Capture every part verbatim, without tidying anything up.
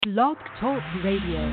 Blog Talk Radio.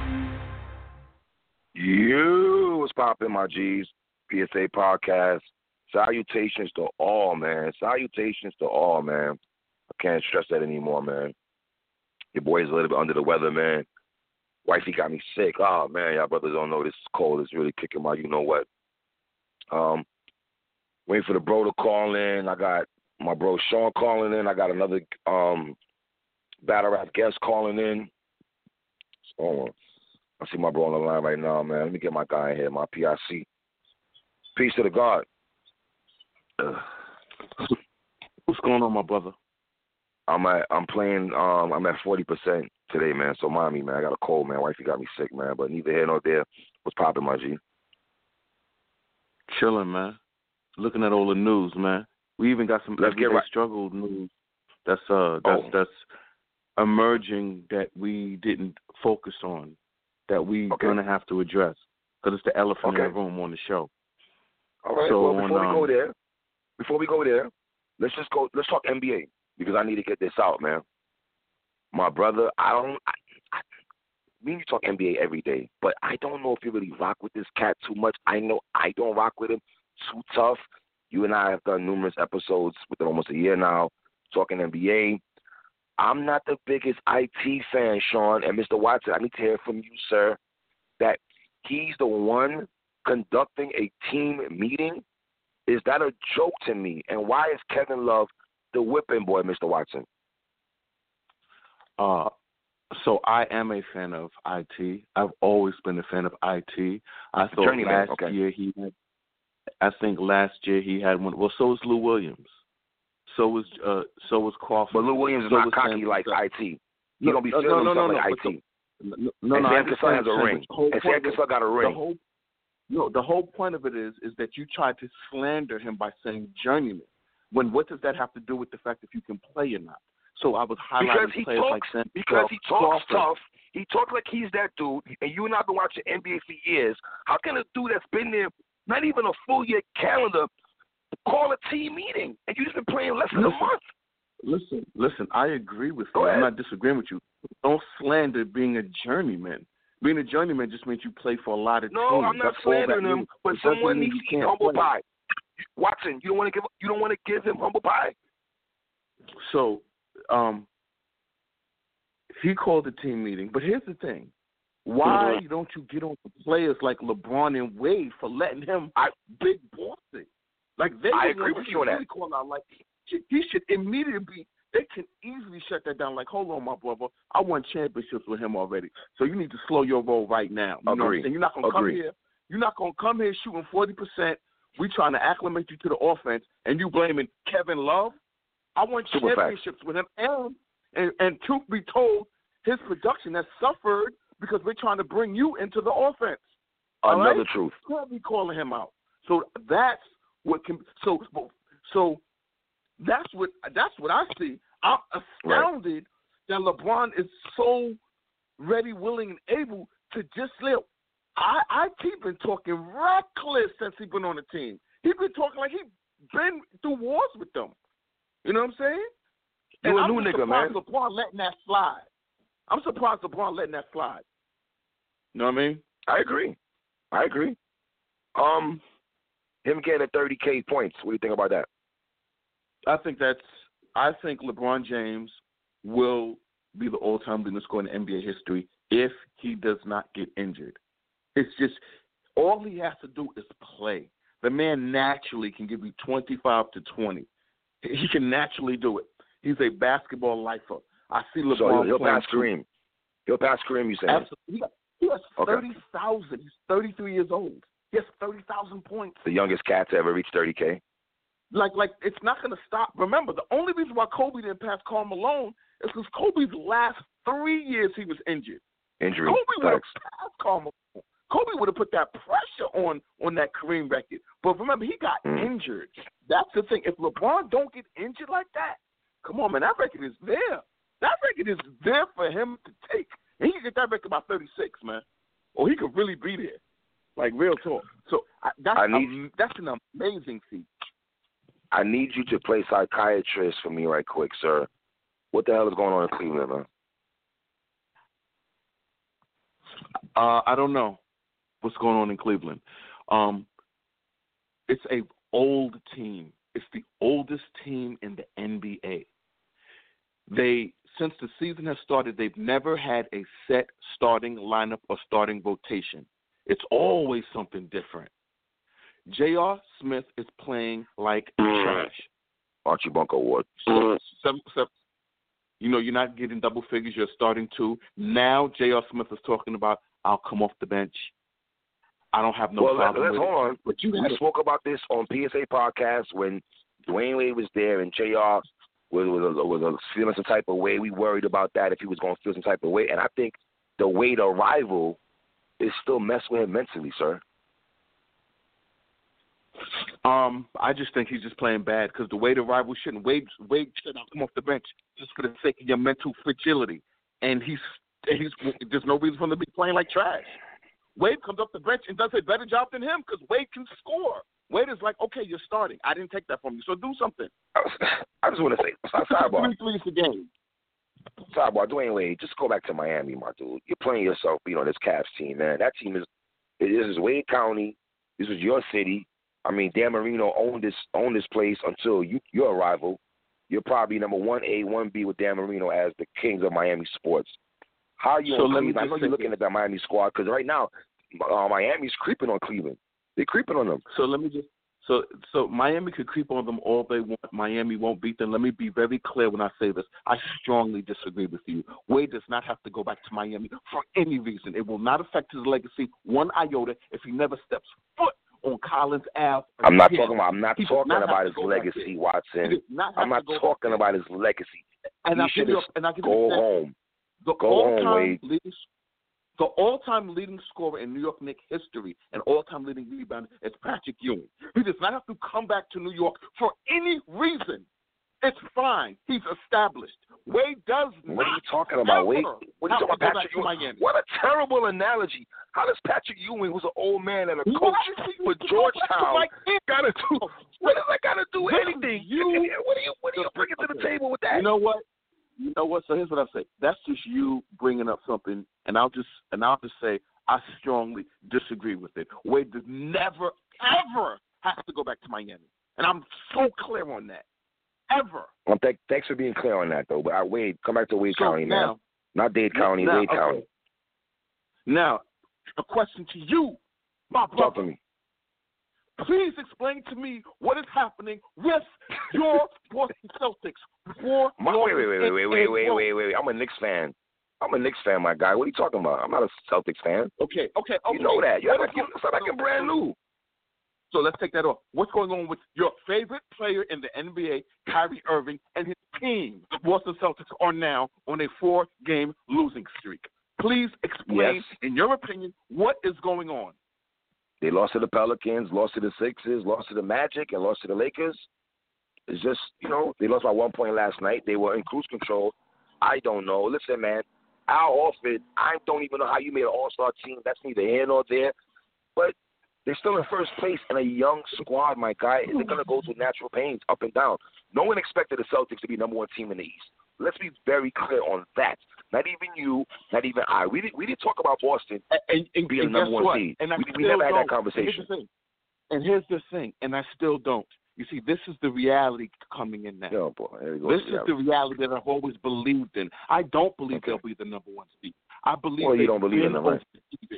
You was popping, my G's. P S A podcast. Salutations to all, man. Salutations to all, man. I can't stress that anymore, man. Your boy's a little bit under the weather, man. Wifey got me sick. Oh, man, y'all brothers don't know this cold is really kicking my you-know-what. Um, waiting for the bro to call in. I got my bro Sean calling in. I got another um, battle rap guest calling in. So, I see my bro on the line right now, man. Let me get my guy in here, my P I C. Peace to the God. Uh, what's going on, my brother? I'm at, I'm playing, um, I'm at forty percent today, man. So, mommy, man, I got a cold, man. Wifey got me sick, man. But neither here nor there. What's popping, my G? Chilling, man. Looking at all the news, man. We even got some Let's get right. struggle news that's uh that's oh. that's emerging that we didn't focus on, that we okay. gonna have to address because it's the elephant okay. in the room on the show. All right. So well, before on, we go um, there, before we go there, let's just go. Let's talk N B A because I need to get this out, man. My brother, I don't. I, I, we need to talk N B A every day, but I don't know if you really rock with this cat too much. I know I don't rock with him too tough. You and I have done numerous episodes within almost a year now talking N B A. I'm not the biggest I T fan, Sean, and Mister Watson. I need to hear from you, sir, that he's the one conducting a team meeting. Is that a joke to me? And why is Kevin Love the whipping boy, Mister Watson? Uh, so I am a fan of I T. I've always been a fan of I T. I thought Journeyman, last okay. year he had, I think last year he had one. Well, so was Lou Williams. So was uh, so was Crawford. But Lou Williams is so not cocky Sam like Cassell. I T. He no, don't be no, feeling no, no, himself no, like no, I T. The, no, no, and no, Sam I Cassell has a ring. And Sam Cassell got a ring. The whole, no, the whole point of it is is that you tried to slander him by saying journeyman. When what does that have to do with the fact if you can play or not? So I was highlighting because he players talks, like Sam because he talks Crawford. tough. He talks like he's that dude. And you and I have been watching N B A for years. How can a dude that's been there not even a full year calendar call a team meeting and you just been playing less than listen, a month? Listen, listen. I agree with Go you. ahead. I'm not disagreeing with you. Don't slander being a journeyman. Being a journeyman just means you play for a lot of no, teams. I'm not That's all that slandering him, means. but It doesn't someone mean needs you to eat can't humble play. pie. Watson, you don't want to give you don't want to give him humble pie. So, um, he called a team meeting, but here's the thing: why Mm-hmm. don't you get on the players like LeBron and Wade for letting him I, big bossing? Like they I would agree want with to you on really that. call out like he he should immediately be. They can easily shut that down. Like, hold on, my brother, I won championships with him already, so you need to slow your roll right now. You know what I'm Agree. saying? You're not gonna come Agree. here. You're not gonna come here shooting forty percent. We trying to acclimate you to the offense, and you blaming Kevin Love. I won Super championships with him, and, and and truth be told, his production has suffered because we're trying to bring you into the offense. All Another right? truth. Can't be calling him out. So that's what can. So so that's what that's what I see. I'm astounded right. that LeBron is so ready, willing, and able to just slip. I I keep been talking reckless since he's been on the team. He's been talking like he's been through wars with them. You know what I'm saying? You and a I'm new just nigga, man. surprised LeBron letting that slide. I'm surprised LeBron letting that slide. You know what I mean? I agree. I agree. Um, him getting thirty K points. What do you think about that? I think that's. I think LeBron James will be the all-time leading scorer in N B A history if he does not get injured. It's just all he has to do is play. The man naturally can give you twenty-five to twenty. He can naturally do it. He's a basketball lifer. I see LeBron So he'll, he'll playing pass Kareem. He'll pass Kareem, you saying? Absolutely. He, got, he has Okay. thirty thousand. He's thirty-three years old. He has thirty thousand points. The youngest cat to ever reach thirty K. Like, like it's not going to stop. Remember, the only reason why Kobe didn't pass Karl Malone is because Kobe's last three years he was injured. Injury. Kobe would have Facts. passed Karl Malone. Kobe would have put that pressure on on that Kareem record. But remember, he got Mm. injured. That's the thing. If LeBron don't get injured like that, come on, man, that record is there. That record is there for him to take. And he can get that record by thirty-six, man. Or he could really be there. Like, real talk. So I, that's, I need- um, that's an amazing feat. I need you to play psychiatrist for me right quick, sir. What the hell is going on in Cleveland, man? Uh, I don't know what's going on in Cleveland. Um, it's a old team. It's the oldest team in the N B A. They, since the season has started, they've never had a set starting lineup or starting rotation. It's always something different. J R. Smith is playing like trash. Archie Bunker Award. So, seven, seven, you know, you're not getting double figures. You're starting two. Now J R. Smith is talking about, I'll come off the bench. I don't have no well, problem let's, with hold it. on. But you we spoke about this on P S A podcast when Dwayne Wade was there and J R was, was, was, was feeling some type of way. We worried about that if he was going to feel some type of way. And I think the Wade arrival is still messing with him mentally, sir. Um, I just think he's just playing bad because the Wade arrival shouldn't. Wade, Wade should not come off the bench just for the sake of your mental fragility. And he's, he's there's no reason for him to be playing like trash. Wade comes off the bench and does a better job than him because Wade can score. Wade is like, okay, you're starting. I didn't take that from you, so do something. I just want to say, sidebar. Three threes a game. Sidebar, Dwayne Wade, just go back to Miami, my dude. You're playing yourself, you know, this Cavs team, man. That team is, this is Wade County. This was your city. I mean, Dan Marino owned this owned this place until you, your arrival. You're probably number one A, one B with Dan Marino as the kings of Miami sports. How are you so on Cleveland? I know you're looking this. at that Miami squad because right now uh, Miami's creeping on Cleveland. They're creeping on them. So let me just so so Miami could creep on them all they want. Miami won't beat them. Let me be very clear when I say this. I strongly disagree with you. Wade does not have to go back to Miami for any reason. It will not affect his legacy one iota if he never steps foot on Collins Ave. I'm not talking about. I'm not he talking not about his legacy, Watson. Not I'm not talking about his legacy. And he should go home. The go all-time home, Wade. Leading, the all-time leading scorer in New York Knicks history and all-time leading rebounder is Patrick Ewing. He does not have to come back to New York for any reason. It's fine. He's established. Wade does not. What are you talking about, Wade? What are you talking about, Patrick Ewing? What a terrible analogy. How does Patrick Ewing, who's an old man and a coach for Georgetown, got to do? What does that got to do with anything? You, what are you? What are you bringing to the table with that? You know what? You know what? So here's what I say. That's just you bringing up something, and I'll just and I'll just say I strongly disagree with it. Wade does never, ever have to go back to Miami, and I'm so clear on that. Ever. Well, th- thanks for being clear on that, though. But I, Wade, come back to Wade so County now, man. Not Dade County, now, Wade okay. County. Now, a question to you, my brother. Talk to me. Please explain to me what is happening with your Boston Celtics before. My, wait, wait, wait, wait, wait, wait, wait, wait, wait. I'm a Knicks fan. I'm a Knicks fan, my guy. What are you talking about? I'm not a Celtics fan. Okay, okay, okay. You know that. You're like, it's like I'm brand new. So let's take that off. What's going on with your favorite player in the N B A, Kyrie Irving, and his team? The Boston Celtics are now on a four-game losing streak. Please explain, yes. in your opinion, what is going on. They lost to the Pelicans, lost to the Sixers, lost to the Magic, and lost to the Lakers. It's just, you know, they lost by one point last night. They were in cruise control. I don't know. Listen, man, Al Horford, I don't even know how you made an all-star team. That's neither here nor there. But they're still in first place in a young squad, my guy. They're going to go through natural pains up and down. No one expected the Celtics to be number one team in the East. Let's be very clear on that. Not even you, not even I. We didn't, we didn't talk about Boston and, and, being and the number one what? seed. And I we we never had don't. that conversation. And here's the thing, and I still don't. You see, this is the reality coming in now. Oh, boy. Here we go. This yeah. is the reality that I've always believed in. I don't believe okay. they'll be the number one seed. I believe well, you don't believe in them, right?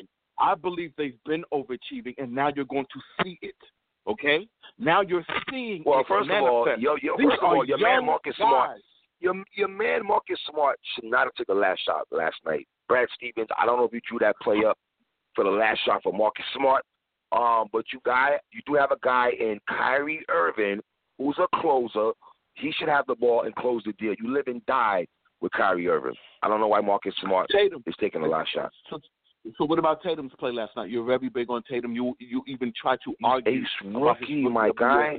I believe they've been overachieving, and now you're going to see it. Okay? Now you're seeing well, it. Well, first manifest. of all, yo, yo, first of all, your man Marcus guys. Smart, your your man Marcus Smart should not have took the last shot last night. Brad Stevens, I don't know if you drew that play up for the last shot for Marcus Smart, um, but you guy, you do have a guy in Kyrie Irving who's a closer. He should have the ball and close the deal. You live and die with Kyrie Irving. I don't know why Marcus Smart Tatum. is taking the last shot. So, so what about Tatum's play last night? You're very big on Tatum. You you even try to argue. He's rookie, my guy.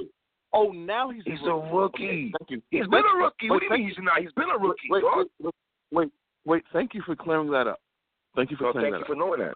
Oh, now he's, he's a rookie. a rookie. Thank you. He's wait, been a rookie. Wait, what do you mean he's not? He's been a rookie. Wait, wait, wait, wait, wait. Thank you for clearing that up. Thank you for no, clearing thank that you up. for knowing that.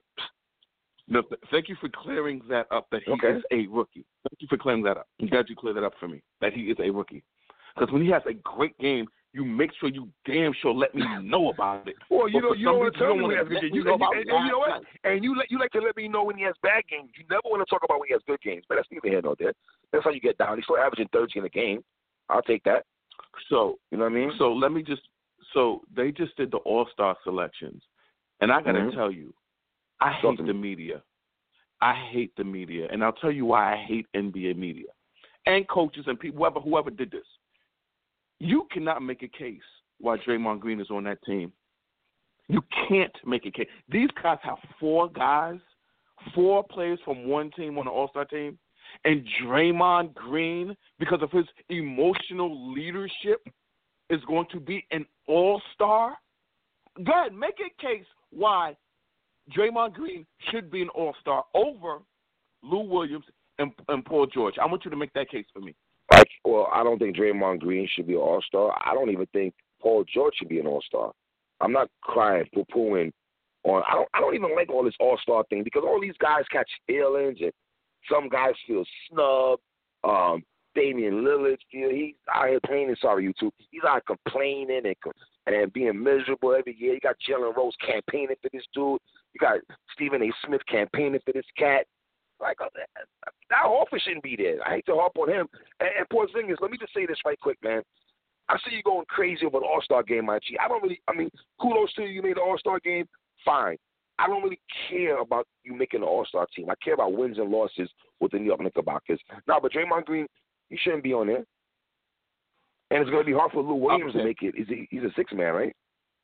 No, th- thank you for clearing that up, that he okay. is a rookie. Thank you for clearing that up. I'm glad you cleared that up for me, that he is a rookie. Because when he has a great game, you make sure you damn sure let me know about it. Well, you know, you don't want to tell me when he has good good games. games. You, you, you, you know what? And you let you like to let me know when he has bad games. You never want to talk about when he has good games. But that's neither here nor there. That's how you get down. He's still averaging thirteen a game. I'll take that. So you know what I mean? So let me just. So they just did the All-Star selections, and I got to mm-hmm. tell you, I hate the media. I hate the media, and I'll tell you why I hate N B A media and coaches and people, whoever whoever did this. You cannot make a case why Draymond Green is on that team. You can't make a case. These guys have four guys, four players from one team on the All-Star team, and Draymond Green, because of his emotional leadership, is going to be an all-star? Go ahead, make a case why Draymond Green should be an all-star over Lou Williams and, and Paul George. I want you to make that case for me. Like, well, I don't think Draymond Green should be an all-star. I don't even think Paul George should be an all-star. I'm not crying, poo-pooing on. I don't. I don't even like all this all-star thing because all these guys catch feelings and some guys feel snubbed. Um, Damian Lillard, he's out here complaining. Sorry, YouTube. He's out complaining and and being miserable every year. You got Jalen Rose campaigning for this dude. You got Stephen A. Smith campaigning for this cat. Like that offer shouldn't be there. I hate to harp on him. And, and poor thing is, let me just say this right quick, man. I see you going crazy over the All-Star game, my G. I don't really. I mean, kudos to you. You made the All-Star game. Fine. I don't really care about you making the All-Star team. I care about wins and losses with the New York Knickerbockers. No, but Draymond Green, he shouldn't be on there. And it's going to be hard for Lou Williams okay. to make it. He's a, he's a six-man, right?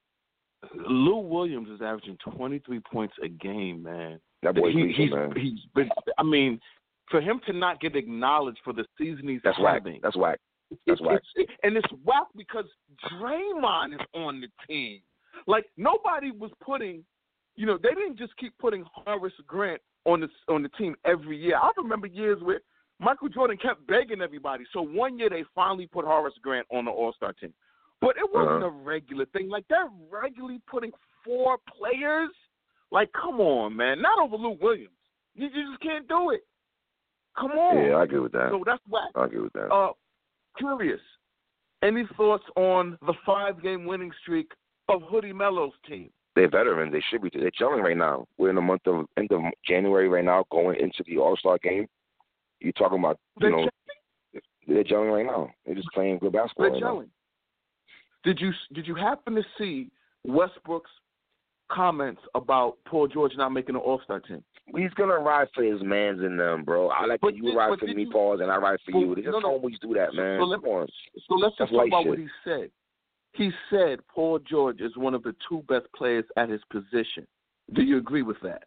Lou Williams is averaging twenty-three points a game, man. That boy's he, lethal, he's, man. He's been, I mean, for him to not get acknowledged for the season he's That's having. Whack. That's whack. That's whack. It, and it's whack because Draymond is on the team. Like, nobody was putting, you know, they didn't just keep putting Horace Grant on the, on the team every year. I remember years where Michael Jordan kept begging everybody. So one year they finally put Horace Grant on the All-Star team. But it wasn't uh-huh. a regular thing. Like, they're regularly putting four players. Like, come on, man. Not over Lou Williams. You, you just can't do it. Come on. Yeah, I agree with that. So that's whack. I agree with that. Uh, curious. Any thoughts on the five-game winning streak of Hoodie Melo's team? They're veterans. They should be. They're gelling right now. We're in the month of end of January right now, going into the All-Star game. You're talking about, you they're know, gelling? they're gelling right now. They're just playing good basketball. They're right gelling. Now. Did you did you happen to see Westbrook's comments about Paul George not making an All-Star team? He's gonna ride for his mans and them, bro. I like but that you did, ride for me, you, Pauls, and I ride for but, you. They just no, no. always do that, man. So, let, Come on. so let's That's just talk about shit. what he said. He said Paul George is one of the two best players at his position. Do you agree with that?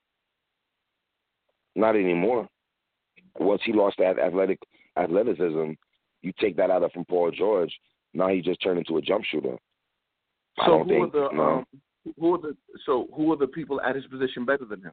Not anymore. Once he lost that athletic athleticism, you take that out of from Paul George. Now he just turned into a jump shooter. So I don't who think. are the no. um, who are the so who are the people at his position better than him?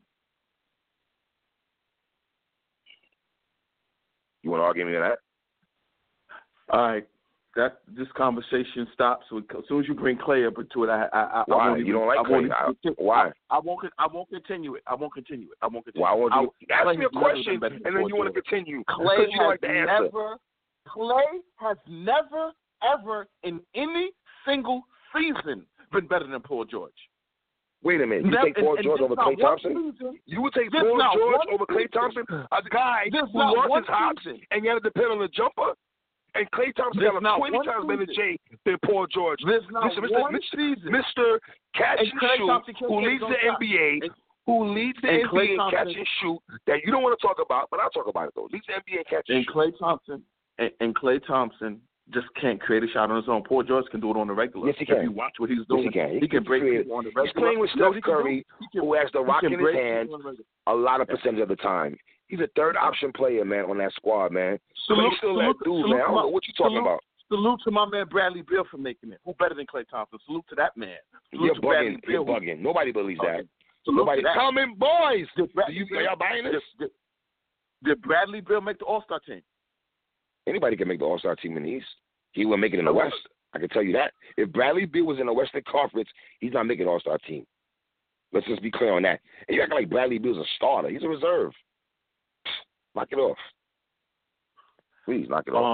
You want to argue me with that? All right, that this conversation stops as soon as you bring Clay up into it. I, I, why I won't you even, don't like I Clay? won't I, even, why? I, I won't. I won't continue it. I won't continue it. I won't continue. Why won't you? I, Ask Clay me a question, and then you want to continue. Clay because you don't has like the answer. never. Clay has never, ever in any single season been better than Paul George. Wait a minute. You Never, take Paul and, George and over Klay Thompson? Season, you would take Paul George over Klay Thompson? A guy There's who lost his hops season. and you had to depend on the jumper? And Klay Thompson There's got a twenty times better J than Paul George. There's not Mister one Mister season. Mister Catch and, and Shoot, who leads the N B A, and, who leads the and N B A in Thompson, catch and shoot, that you don't want to talk about, but I'll talk about it, though. Leads the N B A in catch and, and shoot. Klay Thompson, and, and Klay Thompson just can't create a shot on his own. Paul George can do it on the regular. Yes, he can. If you watch what he's doing, yes, he can. He, he can, can break create, people on the regular. He's playing with Steph no, Curry, can, who has the rock in his hand a lot of percentage of the time. He's a third option player, man, on that squad, man. Salute, still salute, that dude, salute, man. I don't know what you talking salute, about. Salute to my man Bradley Beal for making it. Who better than Klay Thompson? Salute to that man. Salute You're to bugging. Bradley You're Beal. bugging. Nobody believes okay. that. Salute Nobody. that. Coming boys. Did, Do you, are y'all buying this? Did, did, did Bradley Beal make the All-Star team? Anybody can make the All-Star team in the East. He wouldn't make it in the West. I can tell you that. If Bradley Beal was in the Western Conference, he's not making the All-Star team. Let's just be clear on that. And you act like Bradley Beal's a starter. He's a reserve. Knock it off. Please, knock it off. Um,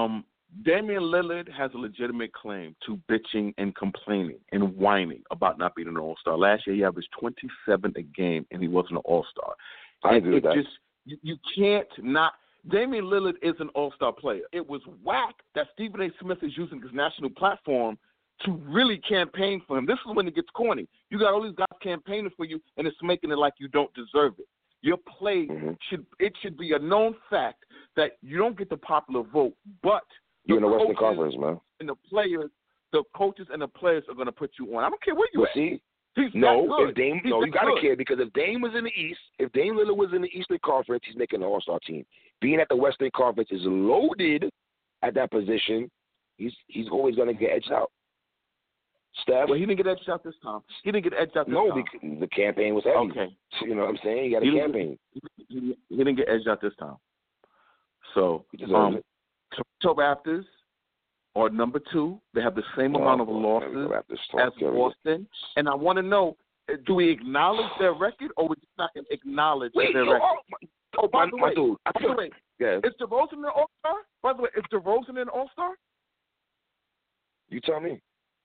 Damian Lillard has a legitimate claim to bitching and complaining and whining about not being an All-Star. Last year, he averaged twenty-seven a game, and he wasn't an All-Star. I agree with that. Just, you, you can't not – Damian Lillard is an All-Star player. It was whack that Stephen A. Smith is using his national platform to really campaign for him. This is when it gets corny. You got all these guys campaigning for you, and it's making it like you don't deserve it. Your play mm-hmm. should – it should be a known fact that you don't get the popular vote, but – you're in the Western Conference, man. And the players, the coaches and the players are going to put you on. I don't care where you well, at. See, he's no, if Dame, he's no, you got to good. care because if Dame was in the East, if Dame Lillard was in the Eastern Conference, he's making an All-Star team. Being at the Western Conference is loaded at that position. He's he's always going to get edged out. Steph. Well, he didn't get edged out this time. He didn't get edged out this no, time. No, because the campaign was heavy. Okay. You know what I'm saying? He got a he campaign. He, he, he didn't get edged out this time. So, he deserves um, it. Toronto Raptors are number two. They have the same oh, amount of boy, losses as Carry Boston. It. And I want to know, do we acknowledge their record or we just not acknowledge Wait, their yo, record? Oh, my, oh, by my, the my way, dude. I by the way, yeah. is DeRozan an All-Star? By the way, is DeRozan an All-Star? You tell me.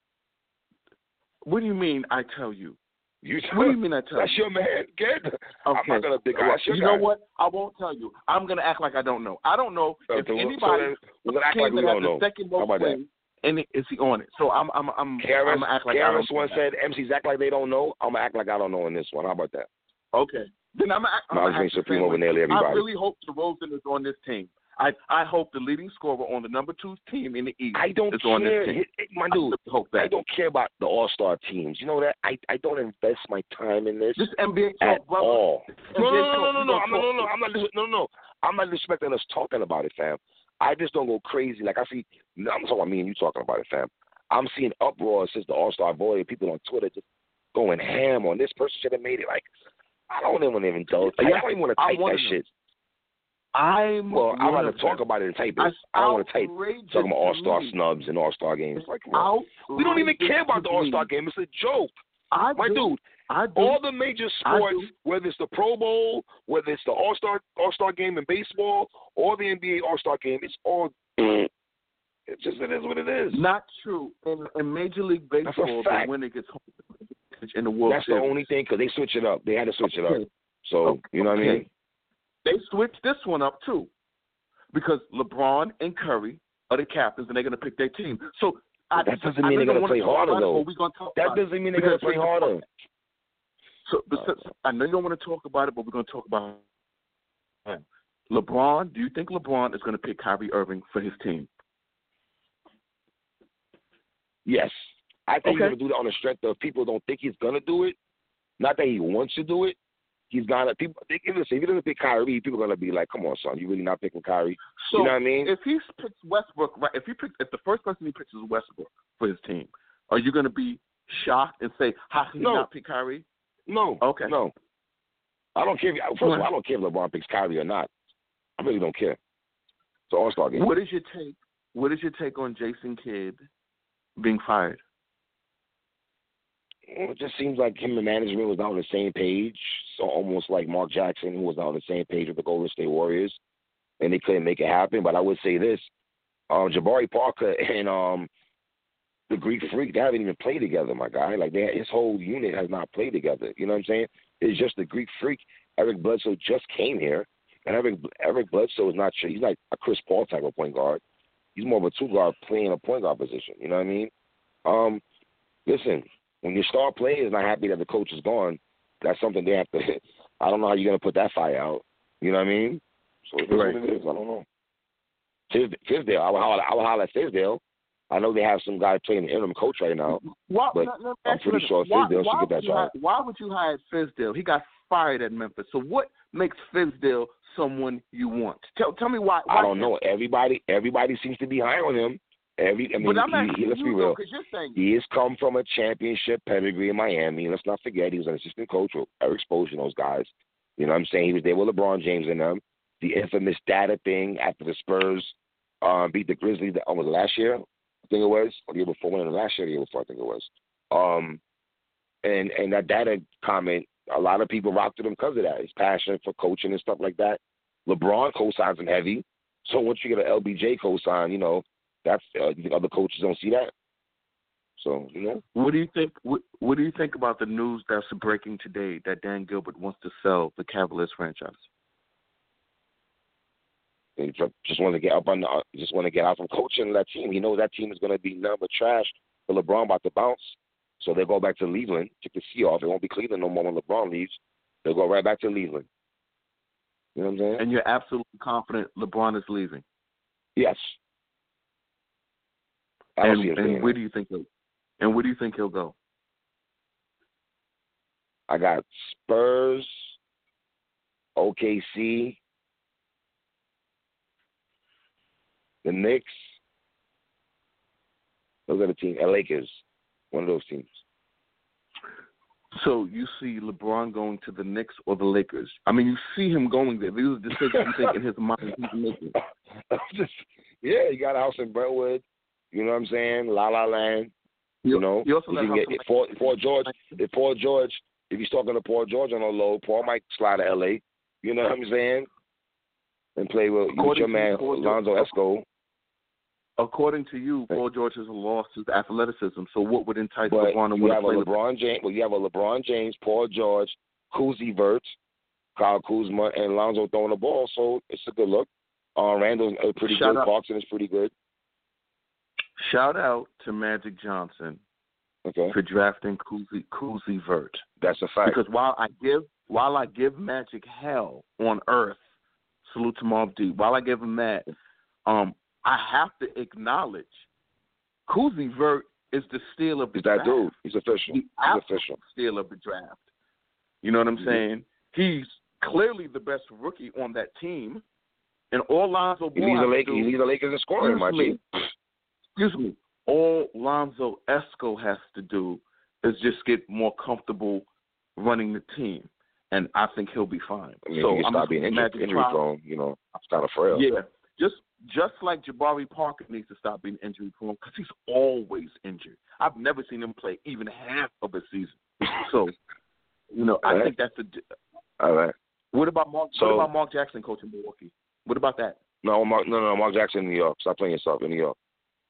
What do you mean, I tell you? You tell what do you mean I tell That's you? your man. Good. Okay. I'm not going to pick well, You guy. know what? I won't tell you. I'm going to act like I don't know. I don't know so if so anybody so we're going to act like we don't know. Second most How about wins, and is he on it? So I'm I'm I'm Karis, I'm gonna act like Karis I don't once said M Cs act like they don't know. I'm gonna act like I don't know in this one. How about that? Okay. Then I'm gonna act, I'm Knowledge makes supreme over nearly everybody. I really hope DeRozan is on this team. I I hope the leading scorer on the number two team in the East I don't is care. on this team. My dude, I hope that. I don't care about the All-Star teams. You know that? I, I don't invest my time in this. This N B A at talk, brother. all. No, no, no, no, no, no. talk. I'm not, no, no. I'm not. No, no. I'm not disrespecting us talking about it, fam. I just don't go crazy. Like I see. No, I'm talking about me and you talking about it, fam. I'm seeing uproar since the All-Star void. People on Twitter just going ham on this person should have made it. Like I don't even want to even go. I don't even want to type that shit. I'm well, I want to talk about it and type it. I don't want to type talking about All-Star snubs and All-Star games. Like, well, we don't even care about the All-Star game. It's a joke. I My do. dude, I do. all the major sports, whether it's the Pro Bowl, whether it's the All-Star All-Star game in baseball, or the N B A All-Star game, it's all. It's just it is what it is. Not true. In, in Major League Baseball, the winner gets home in the World That's Series. the only thing because they switch it up. They had to switch okay. it up. So okay. you know what I mean. They switched this one up too, because LeBron and Curry are the captains, and they're going to pick their team. So I, that doesn't I mean they're going to play harder, though. That doesn't mean they're going to play harder. So, but since, I know you don't want to talk about it, but we're going to talk about it. LeBron, do you think LeBron is going to pick Kyrie Irving for his team? Yes. I think okay. he's going to do that on the strength of people don't think he's going to do it. Not that he wants to do it. He's going to – people. If he doesn't pick Kyrie, people are going to be like, come on, son, you really not picking Kyrie? So you know what I mean? If he picks Westbrook, right, if he picks, if the first person he picks is Westbrook for his team, are you going to be shocked and say, how can he no. not pick Kyrie? No. Okay. No. I don't care. If, first of all, I don't care if LeBron picks Kyrie or not. I really don't care. It's an All-Star game. What is your take? What is your take on Jason Kidd being fired? Well, it just seems like him and management was not on the same page. So almost like Mark Jackson, who was not on the same page with the Golden State Warriors, and they couldn't make it happen. But I would say this: um, Jabari Parker and um, the Greek Freak, they haven't even played together, my guy. Like they, his whole unit has not played together. You know what I'm saying? It's just the Greek Freak. Eric Bledsoe just came here, and Eric Eric Bledsoe is not. He's like a Chris Paul type of point guard. He's more of a two guard playing a point guard position. You know what I mean? Um, listen, when your star player is not happy that the coach is gone, that's something they have to. I don't know how you're gonna put that fire out. You know what I mean? So it is right. what it is. I don't know. Fizdale, I would holler, I would holler at Fizdale. I know they have some guy playing the interim coach right now, why, but no, no, I'm pretty sure why, Fizdale why should get that job. Hire, why would you hire Fizdale? He got fired at Memphis. So what makes Fizdale someone you want? Tell tell me why. why I don't know. Everybody everybody seems to be high on him. Every I mean, but I'm he, he, let's you, be real. Though, you're saying, he has come from a championship pedigree in Miami. Let's not forget he was an assistant coach with Eric Spoelstra, those guys. You know what I'm saying? He was there with LeBron James and them. The infamous data thing after the Spurs um, beat the Grizzlies. Oh, was it last year? I think it was. Or the year before. When the last year, the year before, I think it was. Um, and and that data comment, a lot of people rocked with him because of that. His passion for coaching and stuff like that. LeBron co-signs him heavy. So once you get an L B J co-sign, you know, That's uh, you think other coaches don't see that. So you know. What do you think? What, what do you think about the news that's breaking today that Dan Gilbert wants to sell the Cavaliers franchise? He just want to get up on the, just want to get out from coaching that team. He knows that team is going to be nothing but trash. For LeBron about to bounce, so they go back to Cleveland. Take the C off. It won't be Cleveland no more when LeBron leaves. They'll go right back to Cleveland. You know what I'm saying? And you're absolutely confident LeBron is leaving. Yes. I don't and see him and where that. do you think he'll? And where do you think he'll go? I got Spurs, O K C, the Knicks. Those are the teams. The Lakers, one of those teams. So you see LeBron going to the Knicks or the Lakers? I mean, you see him going there. These are decisions you think in his mind he's making. Just, yeah, you got a house in Brentwood. You know what I'm saying? La La Land. You, you know, you also you can get it, Paul, Paul George. If Paul George, if he's talking to Paul George on a low, Paul might slide to L A. You know what I'm saying? And play with, with your man Alonzo Esco. According to you, Paul George has lost his athleticism. So what would entice but LeBron to you want have to play a LeBron James? Well, you have a LeBron James, Paul George, Kuzzy Vert, Kyle Kuzma, and Alonzo throwing the ball. So it's a good look. Uh, Randall's uh, pretty Shout good. out. Clarkson is pretty good. Shout out to Magic Johnson okay. for drafting Kuzzy, Kuzzy Vert. That's a fact. Because while I give while I give Magic hell on earth, salute to Mobb Deep. While I give him that, um, I have to acknowledge Kuzzy Vert is the steal of the He's that draft. dude. He's official. The He's official. Steal of the draft. You know what I'm mm-hmm. saying? He's clearly the best rookie on that team. And all Lonzo He Ball leads the has Lakers. to do, He leads the Lakers in scoring, my G. Excuse me. All Lonzo Esco has to do is just get more comfortable running the team, and I think he'll be fine. I mean, so he can I'm stop being injury, injury prone. You know, it's kind of frail. Yeah, just just like Jabari Parker needs to stop being injury prone because he's always injured. I've never seen him play even half of a season. So, you know, I right. think that's a. All right. What about Mark? So, what about Mark Jackson coaching Milwaukee? What about that? No, Mark, no, no, Mark Jackson in New York. Stop playing yourself in New York.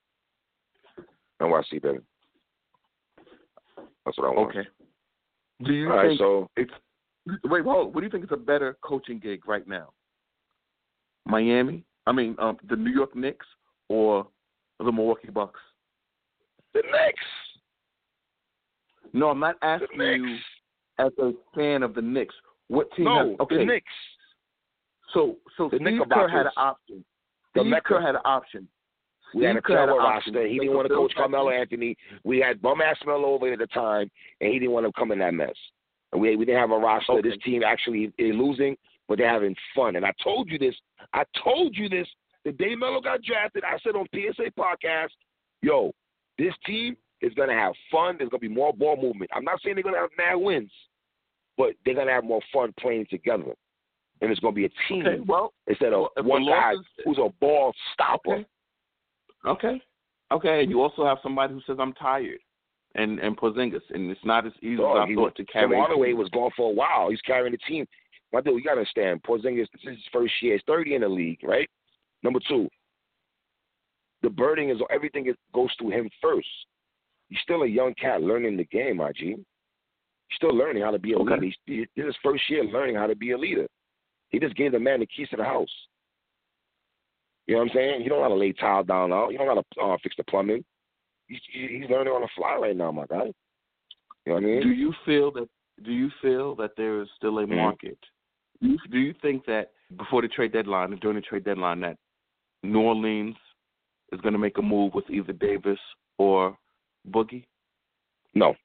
N Y C, baby. That's what I want. Okay. Do you All think right, so, it's wait, hold on. What do you think is a better coaching gig right now? Miami? I mean, um, the New York Knicks or the Milwaukee Bucks? The Knicks. No, I'm not asking you as a fan of the Knicks. What team? No, has, okay. the Knicks. So, so the Steve Kerr had an option. Steve Kerr had an option. We had a terrible roster. He didn't want to coach Carmelo Anthony. We had bum-ass Melo over at the time, and he didn't want to come in that mess. And we we didn't have a roster. Okay. This team actually is losing, but they're having fun. And I told you this. I told you this the day Melo got drafted. I said on P S A podcast, yo, this team is going to have fun. There's going to be more ball movement. I'm not saying they're going to have mad wins, but they're going to have more fun playing together. And it's going to be a team okay, well, instead of well, one guy losses, who's a ball stopper. Okay. Okay. Okay. And you also have somebody who says, I'm tired, and, and Porzingis, and it's not as easy Oh, as I he, thought to carry. Tim Hardaway was gone for a while. He's carrying the team. My dude, you got to understand, Porzingis, this is his first year. He's thirty in the league, right? Number two, the burden is everything is, goes through him first. He's still a young cat learning the game, my G. He's still learning how to be a Okay. leader. He's, this is his first year learning how to be a leader. He just gave the man the keys to the house. You know what I'm saying? You don't know how to lay tile down out. You don't know how to uh, fix the plumbing. He's, he's learning on the fly right now, my guy. You know what I mean? Do you feel that? Do you feel that there is still a Mhm. market? Do you, do you think that before the trade deadline and during the trade deadline that New Orleans is going to make a move with either Davis or Boogie? No.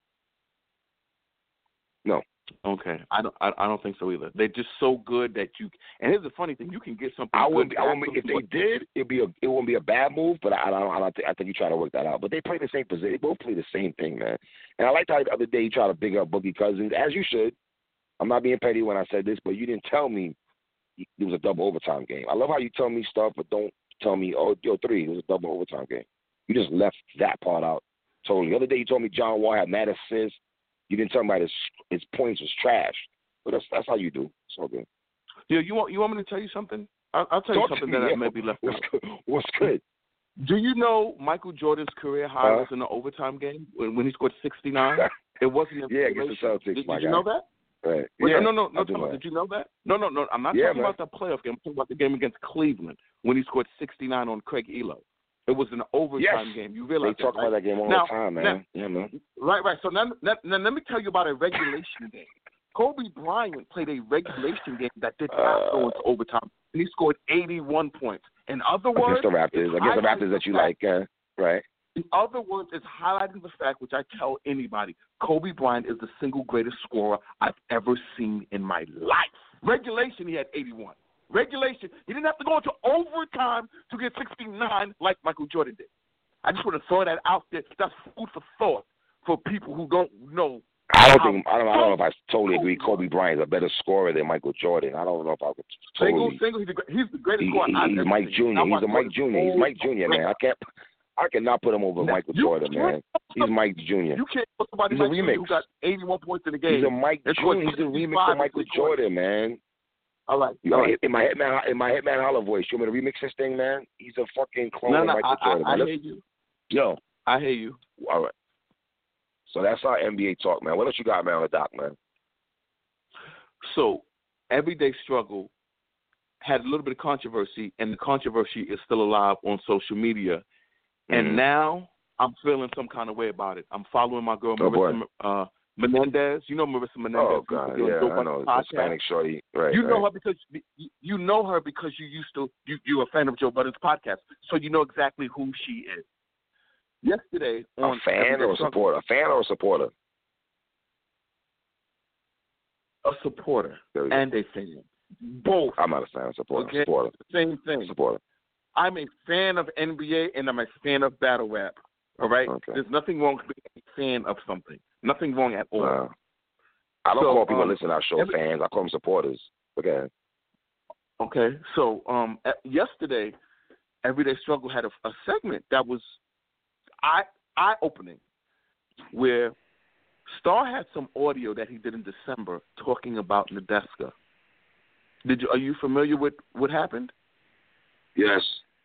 No. Okay, I don't. I, I don't think so either. They're just so good that you. And here's the funny thing: you can get something. I good wouldn't. Be, I back wouldn't be, if from- they did, it'd be a. It wouldn't be a bad move. But I, I don't. I don't think. I think you try to work that out. But they play the same position. They both play the same thing, man. And I liked how the other day you try to big up Boogie Cousins, as you should. I'm not being petty when I said this, but you didn't tell me it was a double overtime game. I love how you tell me stuff, but don't tell me, oh, yo, three, it was a double overtime game. You just left that part out totally. The other day you told me John Wall had mad assists. You didn't tell me about his his points was trash. But that's that's how you do. It's all good. Yeah, you want you want me to tell you something? I'll, I'll tell Talk you to something me, that yeah. may be left What's out. good? What's good? Do you know Michael Jordan's career high huh? was in the overtime game when, when he scored sixty-nine? It wasn't in yeah, against the Celtics, Did, my did you guy. know that? Right. Wait, yeah, no, no, no. no no did you know that? No, no, no. I'm not yeah, talking man. about the playoff game. I'm talking about the game against Cleveland when he scored sixty-nine on Craig Elo. It was an overtime yes. game. You realize they talk that, right? about that game all now, the time, man. Now, yeah, man. Right, right. So now, now, now, let me tell you about a regulation game. Kobe Bryant played a regulation game that did not go into overtime, and he scored eighty-one points. In other words, against the Raptors, against the Raptors that you like, uh, right? In other words, it's highlighting the fact, which I tell anybody, Kobe Bryant is the single greatest scorer I've ever seen in my life. Regulation, he had eighty-one. Regulation, he didn't have to go into overtime to get sixty-nine like Michael Jordan did. I just want to throw that out there. That's food for thought for people who don't know. I don't think I don't, I don't know if I totally agree. Kobe Bryant is a better scorer than Michael Jordan. I don't know if I would totally. Single, single. He's the, he's the greatest he, scorer. he, I've he's ever Mike seen. Junior He's a Mike Junior He's Mike Junior Man, I can't. I cannot put him over now, Michael Jordan, man. He's Mike Junior You can't put somebody he's a Mike remix. who got eighty-one points in the game. He's a Mike Junior He's a remix of Michael Jordan, man. All right. You all know, right. in my Hitman, in my Hitman Holler voice, you want me to remix this thing, man? He's a fucking clone no, of no, Michael I, Jordan. I, I man. hear you. Yo, I hear you. all right. So that's our N B A talk, man. What else you got, man, on the dock, man? So, Everyday Struggle had a little bit of controversy, and the controversy is still alive on social media. Mm-hmm. And now I'm feeling some kind of way about it. I'm following my girl, oh, Marissa uh, Menendez. You know Marissa Menendez. Oh, God, yeah, I know. The Hispanic shorty. Right, you know right. her because you know her because you used to, you, you're a fan of Joe Budden's podcast, so you know exactly who she is. Yesterday on a fan or a supporter? A fan or a supporter? A supporter and a fan. Both. I'm not a fan. A supporter. Okay? Supporter. Same thing. Supporter. I'm a fan of N B A and I'm a fan of battle rap. All right? Okay. There's nothing wrong with being a fan of something. Nothing wrong at all. Uh, I don't so, call people um, listen to our show every, fans. I call them supporters. Okay. Okay. So um, yesterday, Everyday Struggle had a, a segment that was eye eye opening, where Star had some audio that he did in December talking about Nadeska. Did you? Are you familiar with what happened? Yes.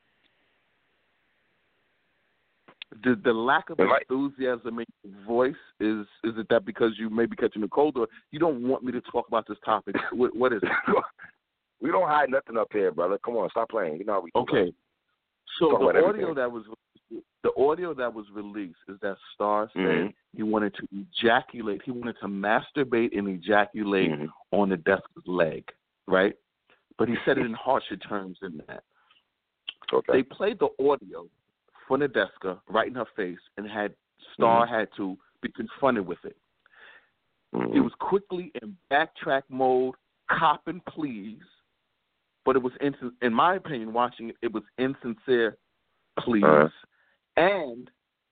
The the lack of Am I- enthusiasm in your voice is is it that because you may be catching a cold, or you don't want me to talk about this topic? What, what is it? We don't hide nothing up here, brother. Come on, stop playing. You know how we do. Okay. So Talk the about audio everything. that was the audio that was released is that Star said mm-hmm. he wanted to ejaculate. He wanted to masturbate and ejaculate mm-hmm. on Nadeska's leg, right? But he said it in harsher terms than that. Okay. They played the audio for Nadeska right in her face, and had Star mm-hmm. had to be confronted with it. Mm-hmm. It was quickly in backtrack mode, cop and please, but it was, in, in my opinion, watching it, it was insincere please. Uh-huh. And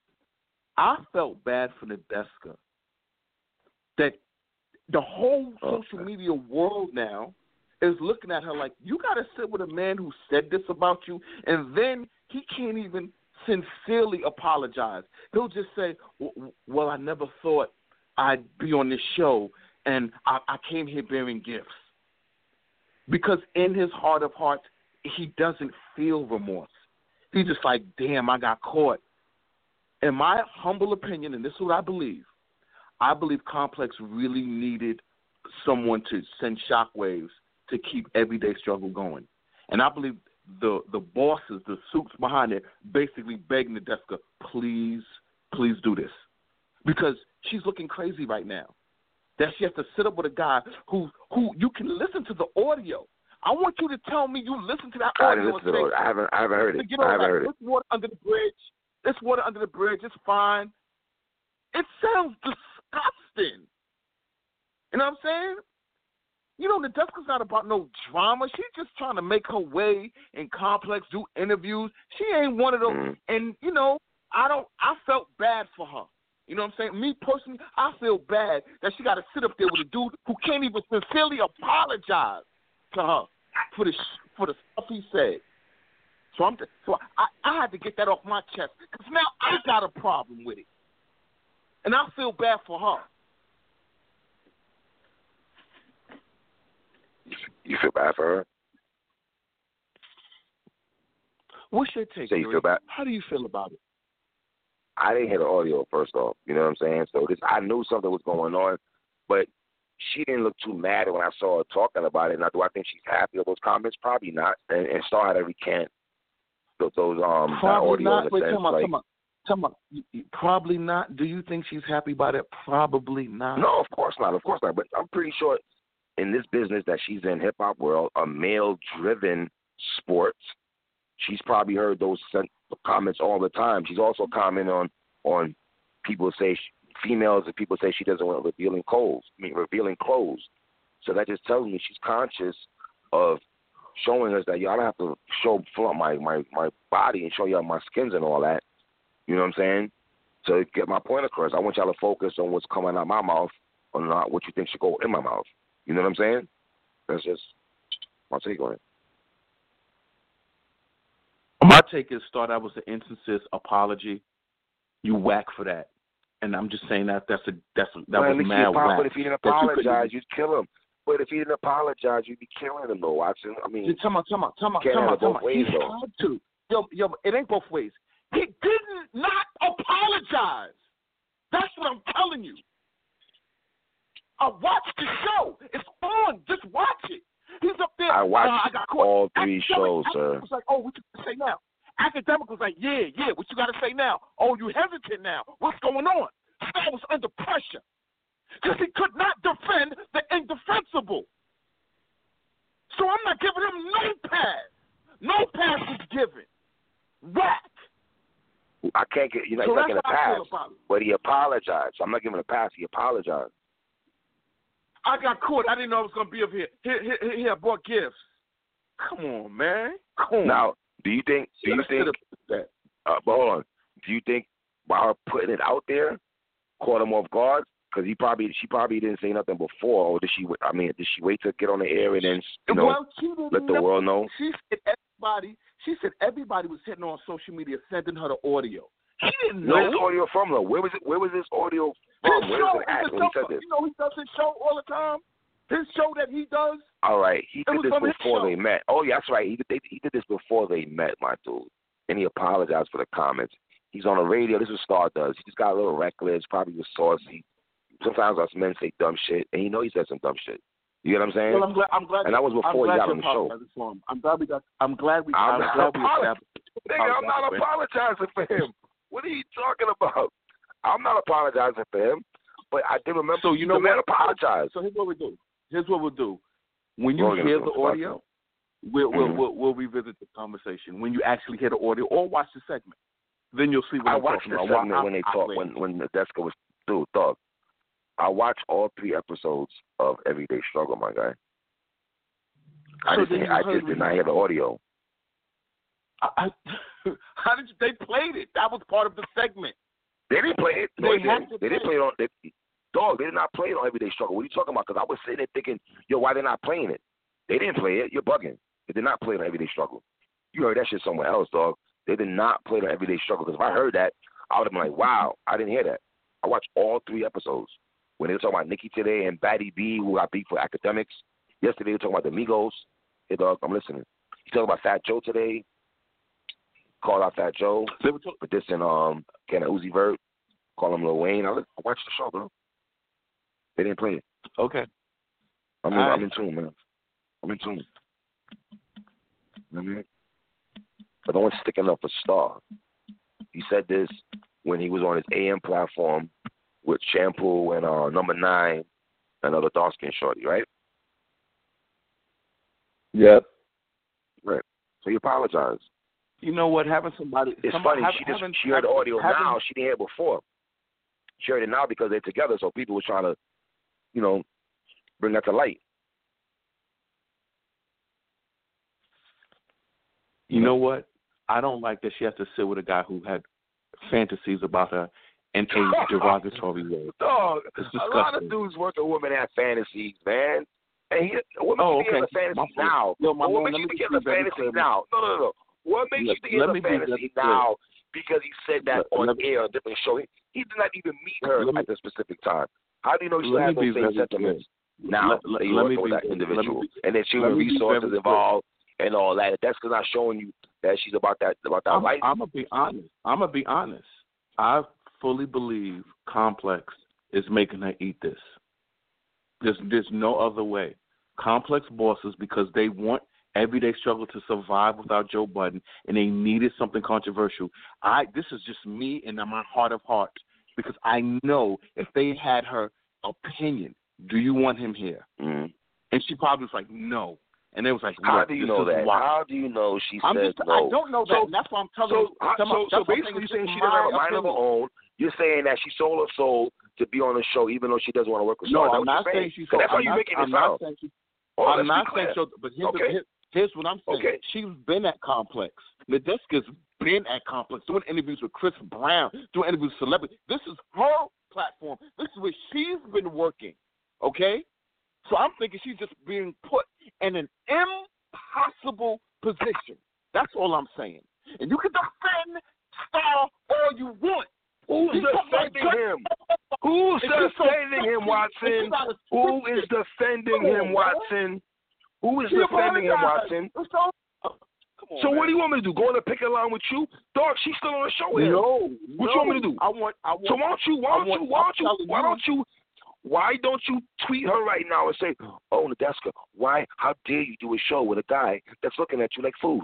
I felt bad for Nadeska that the whole okay. social media world now is looking at her like, you got to sit with a man who said this about you, and then he can't even sincerely apologize. He'll just say, well, I never thought I'd be on this show, and I, I came here bearing gifts. Because in his heart of hearts, he doesn't feel remorse. He's just like, damn, I got caught. In my humble opinion, and this is what I believe, I believe Complex really needed someone to send shockwaves to keep Everyday Struggle going. And I believe the the bosses, the suits behind it, basically begging Nadeska, please, please do this. Because she's looking crazy right now. That she has to sit up with a guy who who you can listen to the audio. I want you to tell me you listen to that I audio. listen to it. I haven't I haven't heard it. You know, I haven't like, heard it. This water under the bridge. This water under the bridge is fine. It sounds disgusting. You know what I'm saying? You know, Nadeska's not about no drama. She's just trying to make her way in Complex, do interviews. She ain't one of those. Mm. And, you know, I don't. I felt bad for her. You know what I'm saying? Me personally, I feel bad that she got to sit up there with a dude who can't even sincerely apologize to her for the for the stuff he said. So I'm so I, I had to get that off my chest because now I got a problem with it, and I feel bad for her. You feel bad for her? What's your take? So you feel bad? How do you feel about it? I didn't hear the audio first off. You know what I'm saying? So this, I knew something was going on, but she didn't look too mad when I saw her talking about it. Now, do I think she's happy with those comments? Probably not. And, and Star had to recant those, those um probably that audio. Not. Wait, sense, come on, like, come on. Come on. Probably not. Do you think she's happy about it? Probably not. No, of course not. Of course not. But I'm pretty sure in this business that she's in, hip hop world, a male-driven sport, she's probably heard those comments all the time. She's also commenting on on people say she, females and people say she doesn't want revealing clothes. I mean, revealing clothes. So that just tells me she's conscious of showing us that y'all don't have to show flaunt my my my body and show y'all my skins and all that. You know what I'm saying? To get my point across, I want y'all to focus on what's coming out my mouth, or not what you think should go in my mouth. You know what I'm saying? That's just my take on it. My take is, Star, that was an instances apology. You whack for that, and I'm just saying that that's a that's a, that well, was mad whack. But if he didn't apologize, you'd kill him. But if he didn't apologize, you'd be killing him, though, Watson. I mean, come on, come on, come on, can't come have on, it come both on. ways, He though. had to. Yo, yo, it ain't both ways. He didn't not apologize. That's what I'm telling you. I watched the show. It's on. Just watch it. He's up there. I watched uh, I got caught. all three Academic, shows, Academic sir. was like, oh, what you got to say now? Academic was like, yeah, yeah, what you got to say now? Oh, you hesitant now. What's going on? Star was under pressure because he could not defend the indefensible. So I'm not giving him no pass. No pass was given. Whack. I can't get, you know, So he's not that's getting a how I pass, feel about it. but he apologized. So I'm not giving a pass. He apologized. I got caught. I didn't know I was going to be up here. Here, here, here, I bought gifts. Come on, man. Come on. Now, do you think, do you think, that? uh, but hold on, do you think by her putting it out there caught him off guard? Because he probably, she probably didn't say nothing before, or did she, I mean, did she wait to get on the air and then, you know, well, she didn't let the know. world know? She said everybody, she said everybody was hitting on social media, sending her the audio. He didn't know. Where's this audio from, though? Where was it? Where was this audio from? His Where show, is it at when he said this? You know, he does his show all the time. His show that he does. All right, he It did was this from his before show. they met. Oh, yeah, that's right. He did, they, he did this before they met, my dude. And he apologized for the comments. He's on the radio. This is what Star does. He just got a little reckless, probably was saucy. Sometimes us men say dumb shit, and he know he said some dumb shit. You get what I'm saying? Well, I'm glad. I'm glad. And that was before I'm he glad got on the show. for him. I'm glad we got. I'm glad we. I'm, I'm not glad we apologizing. established. Nigga, I'm not apologizing for him. What are you talking about? I'm not apologizing for him, but I did remember. So you know the man what? apologized. So here's what we do. Here's what we'll do. When you Well, hear the we'll audio, we'll, mm-hmm. we'll, we'll we'll revisit the conversation. When you actually hear the audio or watch the segment, then you'll see what I I'm watched talking the about. segment when they talked when when the Deska was dude dog. I watched all three episodes of Everyday Struggle, my guy. I So just then you I heard just me. did not hear the audio. I, I, how did you, they played it? That was part of the segment. They didn't play it. No, They they, had didn't. to They didn't play play it on. They, dog, they did not play it on Everyday Struggle. What are you talking about? Because I was sitting there thinking, yo, why they not playing it? They didn't play it. You're bugging. They did not play it on Everyday Struggle. You heard that shit somewhere else, dog. They did not play it on Everyday Struggle. Because if I heard that, I would have been like, wow, I didn't hear that. I watched all three episodes. When they were talking about Nicki today and Batty B, who got beef for academics. Yesterday, they were talking about the Migos. Hey, dog, I'm listening. You talking about Fat Joe today? Called out Fat Joe. They were talking. But this and um, Ken Uzi Vert. Call him Lil Wayne. I, I watched the show, bro. They didn't play it. Okay. I'm in, All right. I'm in tune, man. I'm in tune. You know what I mean? But no one's sticking up for Star. He said this when he was on his A M platform with Shampoo and uh, Number Nine, another dark skin shorty, right? Yep. Right. So he apologized. You know what? Having somebody. It's somebody, funny. Having, She just having, she heard the audio having, now. She didn't hear it before. She heard it now because they're together. So people were trying to, you know, bring that to light. You know what? I don't like that she has to sit with a guy who had fantasies about her and a derogatory word. Dog, It's a lot of disgusting. dudes work with women have fantasies, man. And he, what makes Oh, you think he has okay. a fantasy My fault. now? Yo, my what man, makes let you me think he has be a very fantasy clear. now? No, no, no, no. What makes Let- you think he let has me a be very fantasy clear. now? Because he said that Let- on let me- air on a different show. He, he did not even meet her Let me- at the specific time. How do you know she Let has me those be same very sentiments clear. now Let- let- that you let work me with be that very- let me individual? be- And then she let with me be resources very clear. involved and all that. That's because not showing you that she's about that about that I'm, life? I'm gonna be honest. I'm gonna be honest. I fully believe Complex is making her eat this. There's there's no other way. Complex bosses, because they want everyday struggle to survive without Joe Budden, and they needed something controversial. I this is just me and my heart of hearts, because I know if they had her opinion, do you want him here? Mm-hmm. And she probably was like, no. And it was like, how do you know that? Wild. How do you know she I'm said just, no? I don't know that. So, and that's why I'm telling so, you. So, so, so basically, you're saying she doesn't have a mind of her own. You're saying that she sold her soul to be on the show, even though she doesn't want to work with No, Star. I'm not saying, saying she sold. That's how you're making it sound. Oh, I'm not saying so, but here's, okay. here, here's what I'm saying. Okay. She's been at Complex. Nadeska's been at Complex, doing interviews with Chris Brown, doing interviews with celebrities. This is her platform. This is where she's been working, okay? So I'm thinking she's just being put in an impossible position. That's all I'm saying. And you can defend Star all you want. Who's defending him? Who's defending him, Watson? Who is defending him, Watson? Who is defending him, Watson? So what do you want me to do? Go in and pick a line with you? Dog, she's still on the show here. No. What you want me to do? I want, I want, so why don't you, why don't you, why don't you, why don't you, why don't you tweet her right now and say, oh, Nadeska, why, how dare you do a show with a guy that's looking at you like food?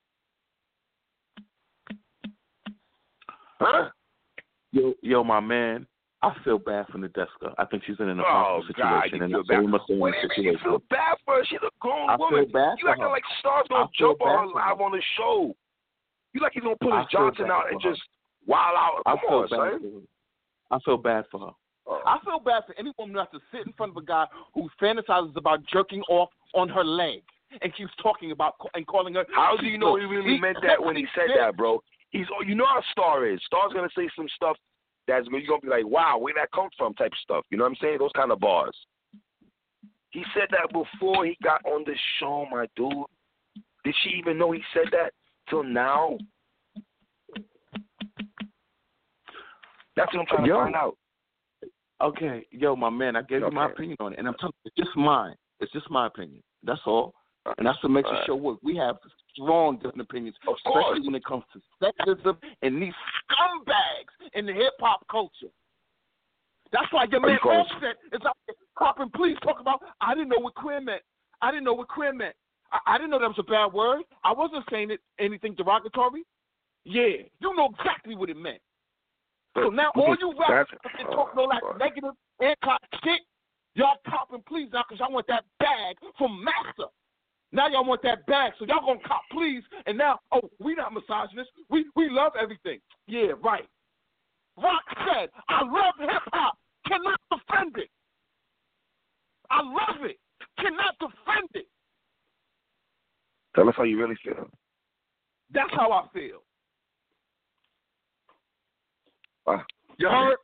Huh? Yo, yo, my man, I feel bad for Nadeska. I think she's in an impossible oh, situation. God, and you so feel we must bad. What do you mean you feel bad for her? She's a grown I woman. Feel bad you for acting her. like Star's going to jump on her live on the show. You like he's going to put his Johnson out and her. just wild out. Come I feel on, bad son. I feel bad for her. Oh. I feel bad for any woman who has to sit in front of a guy who fantasizes about jerking off on her leg and keeps talking about and calling her. How do you know he really he, meant that when he said that, bro? He's, you know how Star is. Star's going to say some stuff that's you're going to be like, wow, where that come from type stuff. You know what I'm saying? Those kind of bars. He said that before he got on the show, my dude. Did she even know he said that till now? That's what I'm trying yo, to find out. Okay, yo, my man, I gave okay. you my opinion on it, and I'm telling you, it's just mine. It's just my opinion. That's all. And that's what makes the show work. We have strong different opinions, of especially course. when it comes to sexism and these scumbags in the hip hop culture. That's why your man Offset is out there popping. Please talk about. I didn't know what queer meant. I didn't know what queer meant. I, I didn't know that was a bad word. I wasn't saying it anything derogatory. Yeah, you know exactly what it meant. So now all you rappers and talking all that negative anti shit, y'all popping please now because y'all want that bag from Master. Now y'all want that bag, so y'all gonna cop please. And now, oh, we not misogynists. We we love everything. Yeah, right. Rock said, I love hip hop. Cannot defend it. I love it. Cannot defend it. Tell us how you really feel. That's how I feel. Uh, you heard?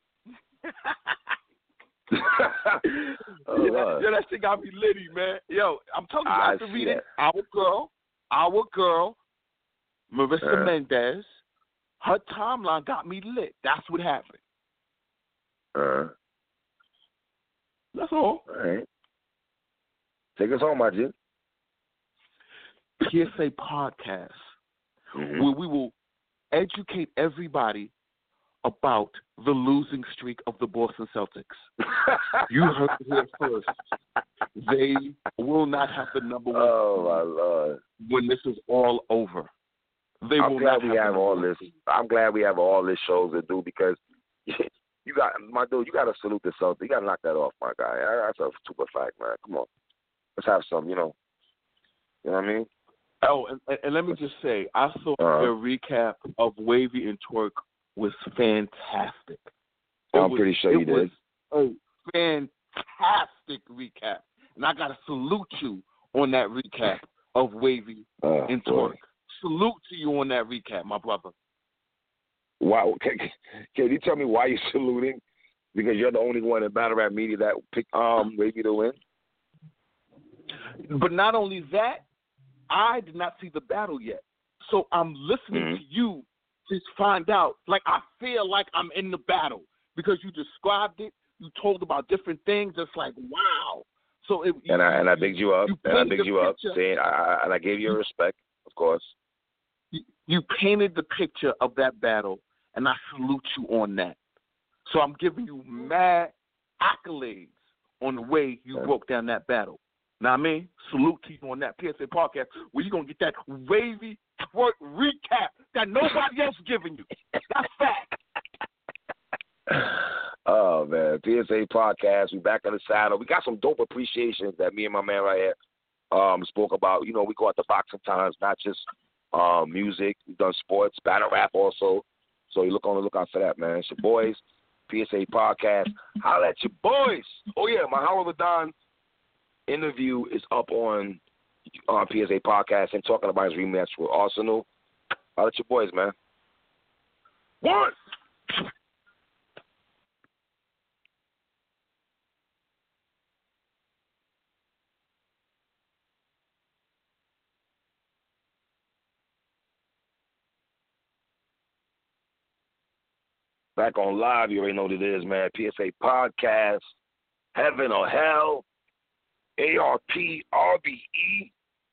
oh, yeah, yeah, that shit got me litty, man. Yo, I'm telling you, I after reading it. Our Girl, Our Girl, Marissa uh, Mendez, her timeline got me lit. That's what happened. Uh, That's all. All right. Take us home, my G. P S A Podcast, mm-hmm. where we will educate everybody about the losing streak of the Boston Celtics. You heard it here first. They will not have the number one oh, my Lord. when this is all over. They I'm will glad not we have, have all this. I'm glad we have all this shows to do because you got, my dude, you got to salute the Celtics. You got to knock that off, my guy. That's a super fact, man. Come on. Let's have some, you know. You know what I mean? Oh, and, and let me just say, I saw uh-huh. a recap of Wavy and Twerk was fantastic. It I'm was, pretty sure you it did. Was a fantastic recap, and I gotta salute you on that recap of Wavy uh, and Twerk. Salute to you on that recap, my brother. Wow, can, can you tell me why you're saluting? Because you're the only one in Battle Rap Media that picked um Wavy to win. But not only that, I did not see the battle yet, so I'm listening mm-hmm. to you. Just find out, like I feel like I'm in the battle because you described it, you told about different things. It's like wow. So it, and I and I bigged you up, you and I bigged you up, picture. saying I, and I gave you respect, of course. You painted the picture of that battle, and I salute you on that. So I'm giving you mad accolades on the way you yeah. broke down that battle. Now, I mean, salute to you on that P S A podcast where you're going to get that wavy twerk recap that nobody else giving you. That's fact. Oh, man. P S A podcast. We back on the saddle. We got some dope appreciations that me and my man right here um, spoke about. You know, we go out to boxing times, not just um, music. We've done sports, battle rap also. So you look on the lookout for that, man. It's your boys, P S A podcast. Holla at your boys. Oh, yeah, my Howard Ladon interview is up on uh, P S A podcast and talking about his rematch with Arsenal. Holla at your boys, man. One. Back on live, you already know what it is, man. P S A podcast, Heaven or Hell, A R P, R B E.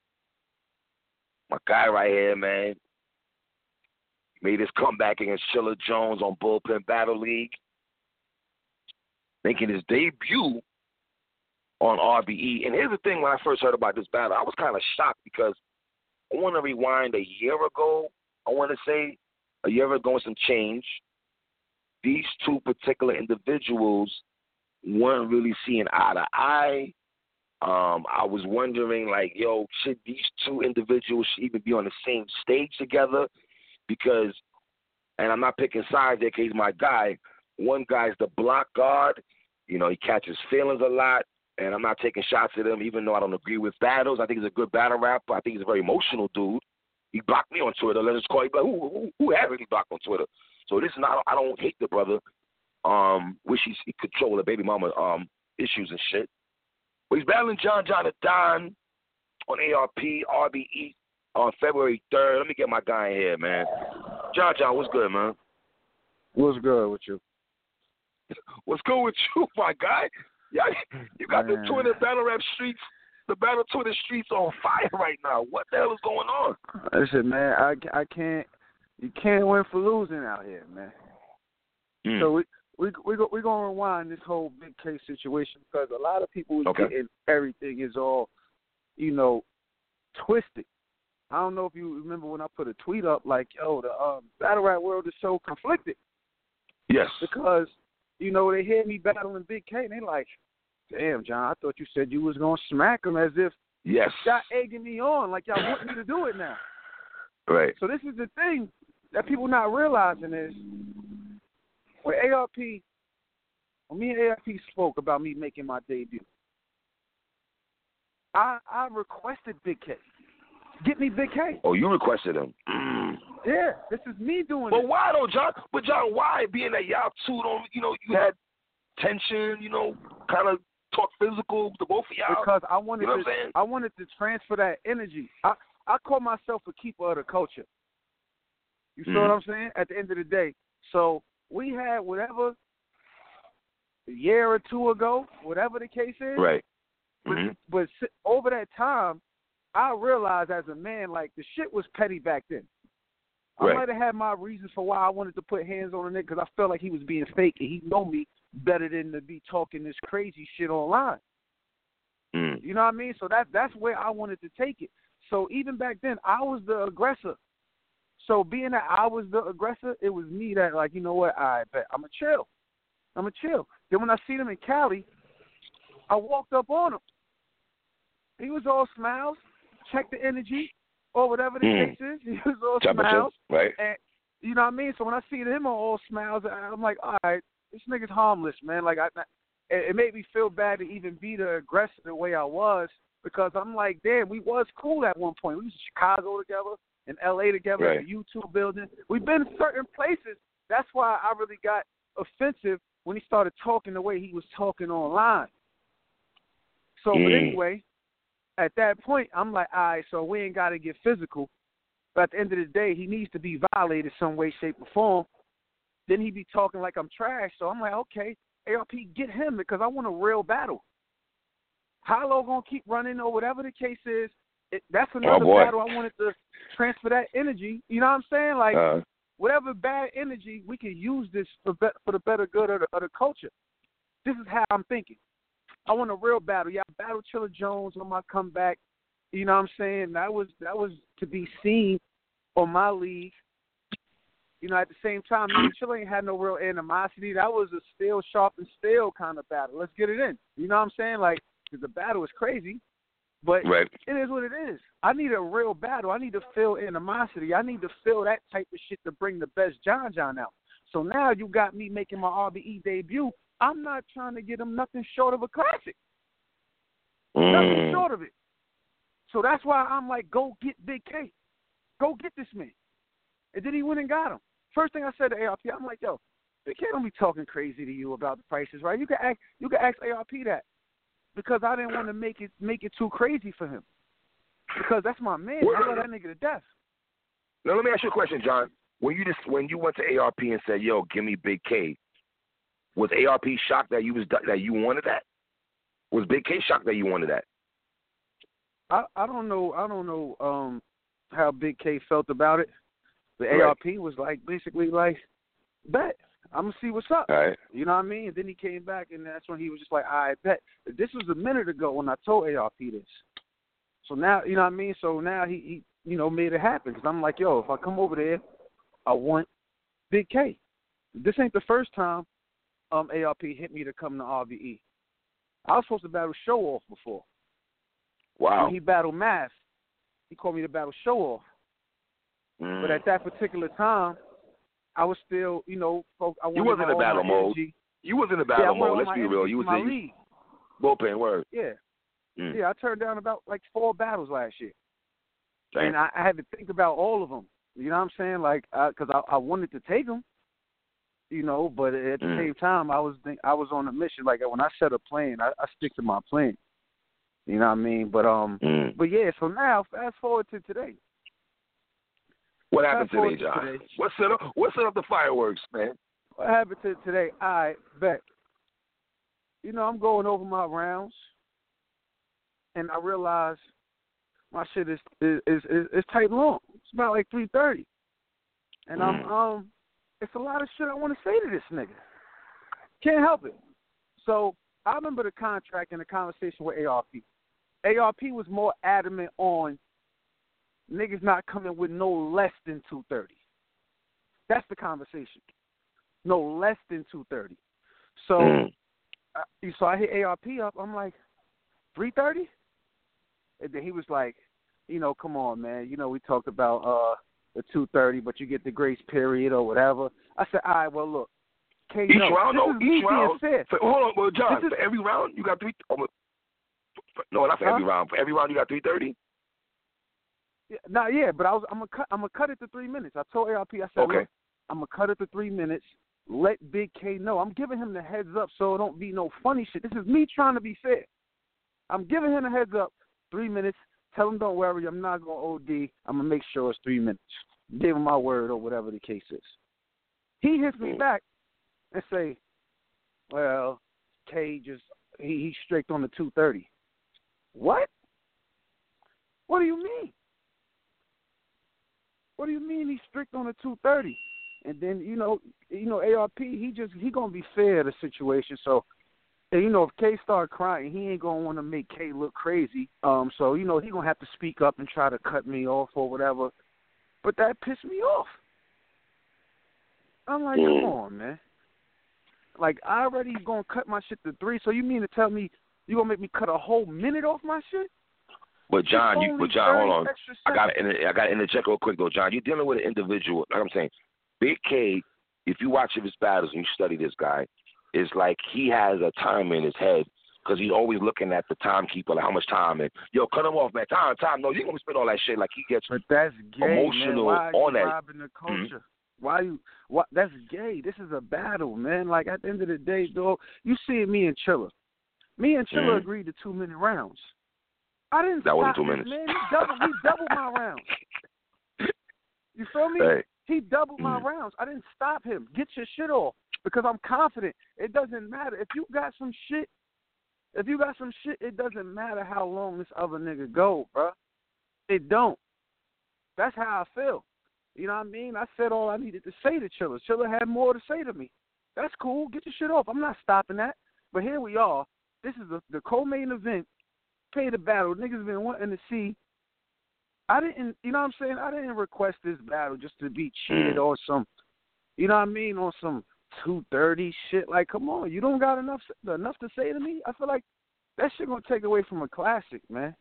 My guy right here, man. Made his comeback against Chilla Jones on Bullpen Battle League. Making his debut on R B E. And here's the thing, when I first heard about this battle, I was kind of shocked because I want to rewind a year ago. I want to say a year ago and some change. These two particular individuals weren't really seeing eye to eye. Um, I was wondering, like, yo, should these two individuals even be on the same stage together? Because, and I'm not picking sides there because he's my guy. One guy's the block guard. You know, he catches feelings a lot, and I'm not taking shots at him, even though I don't agree with battles. I think he's a good battle rapper. I think he's a very emotional dude. He blocked me on Twitter. Let's call him. Like, who, who, who hasn't he blocked on Twitter? So this is not, I don't hate the brother. Um, wish he's, he control the baby mama um, issues and shit. But he's battling John John Don on A R P, R B E on February third. Let me get my guy in here, man. John John, what's good, man? What's good with you? What's good with you, my guy? Yeah, you got man. the Twitter battle rap streets, the battle Twitter streets on fire right now. What the hell is going on? Listen, man, I, I can't. You can't win for losing out here, man. Mm. So we we we go, we're gonna rewind this whole Big K situation because a lot of people okay. getting everything is all, you know, twisted. I don't know if you remember when I put a tweet up like, yo, the um, battle rap world is so conflicted. Yes. Because, you know, they hear me battling Big K and they like, damn, John, I thought you said you was gonna smack him as if yes. y'all egging me on like y'all want me to do it now. Right. So this is the thing that people not realizing is when A R P, when me and A R P spoke about me making my debut, I I requested Big K. Get me Big K. Oh, you requested him. Mm. Yeah, this is me doing but it. But why though, John? But John, why? Being that y'all two don't, you know, you had tension, you know, kind of talk physical, the both of y'all. Because I wanted you know to, what I'm saying? I wanted to transfer that energy. I I call myself a keeper of the culture. You mm-hmm. know what I'm saying? At the end of the day. So we had whatever a year or two ago, whatever the case is. Right. But, mm-hmm. but over that time, I realized as a man, like, the shit was petty back then. I right. might have had my reasons for why I wanted to put hands on a nigga because I felt like he was being fake and he know me better than to be talking this crazy shit online. Mm. You know what I mean? So that, that's where I wanted to take it. So even back then, I was the aggressor. So being that I was the aggressor, it was me that, like, you know what, I bet I'm going to chill. I'm going to chill. Then when I seen him in Cali, I walked up on him. He was all smiles, check the energy, or whatever the mm. case is. He was all Temperature, smiles. right. And, you know what I mean? So when I see him on all smiles, I'm like, all right, this nigga's harmless, man. Like, I, it made me feel bad to even be the aggressor the way I was because I'm like, damn, we was cool at one point. We was in Chicago together, in L A together, right. in the YouTube building. We've been in certain places. That's why I really got offensive when he started talking the way he was talking online. So, mm. but anyway, at that point, I'm like, all right, so we ain't got to get physical. But at the end of the day, he needs to be violated some way, shape, or form. Then he be talking like I'm trash. So I'm like, okay, A R P, get him because I want a real battle. Hollow going to keep running or whatever the case is. it, that's another oh, battle. I wanted to transfer that energy. You know what I'm saying? Like, uh, whatever bad energy, we can use this for be, for the better good of the, of the culture. This is how I'm thinking. I want a real battle. Yeah, I battled Chilla Jones on my comeback. You know what I'm saying? That was that was to be seen on my league. You know, at the same time, me and Chilla ain't had no real animosity. That was a steel sharpen steel kind of battle. Let's get it in. You know what I'm saying? Like, the battle is crazy, but right. it is what it is. I need a real battle. I need to feel animosity. I need to feel that type of shit to bring the best John John out. So now you got me making my R B E debut. I'm not trying to get him nothing short of a classic. Mm. Nothing short of it. So that's why I'm like, go get Big K. Go get this man. And then he went and got him. First thing I said to A R P, I'm like, yo, Big K don't be talking crazy to you about the prices, right? You can ask, you can ask A R P that, because I didn't want to make it make it too crazy for him, because that's my man. I love that nigga to death. Now let me ask you a question, John. When you just when you went to A R P and said, "Yo, give me Big K," was A R P shocked that you was that you wanted that? Was Big K shocked that you wanted that? I, I don't know. I don't know um, how Big K felt about it. The right. A R P was like basically like, bet. I'm gonna see what's up. All right. You know what I mean? And then he came back, and that's when he was just like, I bet. This was a minute ago when I told A R P this. So now, you know what I mean? So now he, he you know, made it happen. Because I'm like, yo, if I come over there, I want Big K. This ain't the first time um, A R P hit me to come to R B E. I was supposed to battle Show Off before. Wow. When he battled Math, he called me to battle Show Off. Mm. But at that particular time, I was still, you know, folk, I you wasn't in battle mode. energy. You was in the battle yeah, mode. Let's be real. You was in league. bullpen word. Yeah. Mm. Yeah, I turned down about like four battles last year. Damn. And I, I had to think about all of them. You know what I'm saying? Like, because I, I, I wanted to take them, you know, but at the mm. same time, I was think, I was on a mission. Like, when I set a plan, I, I stick to my plan. You know what I mean? But um, mm. but yeah. So now, fast forward to today. What happened fast today, John? Today. What set up? What set up the fireworks, man? What happened to today? I bet. You know, I'm going over my rounds, and I realize my shit is is is, is, is tight long. It's about like three thirty, and mm. I'm um, it's a lot of shit I want to say to this nigga. Can't help it. So I remember the contract and the conversation with A R P. A R P was more adamant on niggas not coming with no less than two thirty. That's the conversation. No less than two thirty. So, mm. uh, so I hit A R P up. I'm like, three thirty? And then he was like, you know, come on, man. You know, we talked about uh, the two thirty, but you get the grace period or whatever. I said, all right, well, look. K, each no, round, no, each round. For, hold on, well, John, is, for every round, you got three. Oh, no, not for huh? every round. For every round, you got three thirty. Yeah, nah, yeah, but I was, I'm gonna cut. I'm gonna cut it to three minutes. I told A R P, I said, okay. Look, I'm gonna cut it to three minutes. Let Big K know. I'm giving him the heads up so it don't be no funny shit. This is me trying to be fair. I'm giving him the heads up. Three minutes. Tell him don't worry. I'm not gonna O D. I'm gonna make sure it's three minutes. Give him my word or whatever the case is. He hits me back and say, well, K just, he, he's strict on the two thirty. What? What do you mean? What do you mean he's strict on the two thirty? And then, you know, you know, A R P, he just, he going to be fair to the situation. So, and, you know, if K start crying, he ain't going to want to make K look crazy. Um, so, you know, he going to have to speak up and try to cut me off or whatever. But that pissed me off. I'm like, come on, man. Like, I already going to cut my shit to three, so you mean to tell me you going to make me cut a whole minute off my shit? But John, you, but John, hold on. I got to I got to interject real quick, though, John. You're dealing with an individual, like I'm saying, Big K, if you watch his battles and you study this guy, it's like he has a timer in his head because he's always looking at the timekeeper, like how much time. And, yo, cut him off, man. Time, time. No, you're going to spend all that shit. Like, he gets but that's gay, emotional man. Why are you on that. robbing the culture? Mm-hmm. Why you? What? That's gay. This is a battle, man. Like, at the end of the day, dog, you see me and Chilla. Me and Chilla mm-hmm. agreed to two-minute rounds. I didn't That stop wasn't two this, minutes. man. He doubled, he doubled my rounds. You feel me? Hey. He doubled my mm. rounds. I didn't stop him. Get your shit off because I'm confident. It doesn't matter. If you got some shit, if you got some shit, it doesn't matter how long this other nigga go, bro. It don't. That's how I feel. You know what I mean? I said all I needed to say to Chilla. Chilla had more to say to me. That's cool. Get your shit off. I'm not stopping that. But here we are. This is the, the co-main event. Pay the battle. Niggas been wanting to see. I didn't, you know what I'm saying? I didn't request this battle just to be cheated on some, you know what I mean, on some two thirty shit. Like, come on. You don't got enough enough to say to me? I feel like that shit going to take away from a classic, man.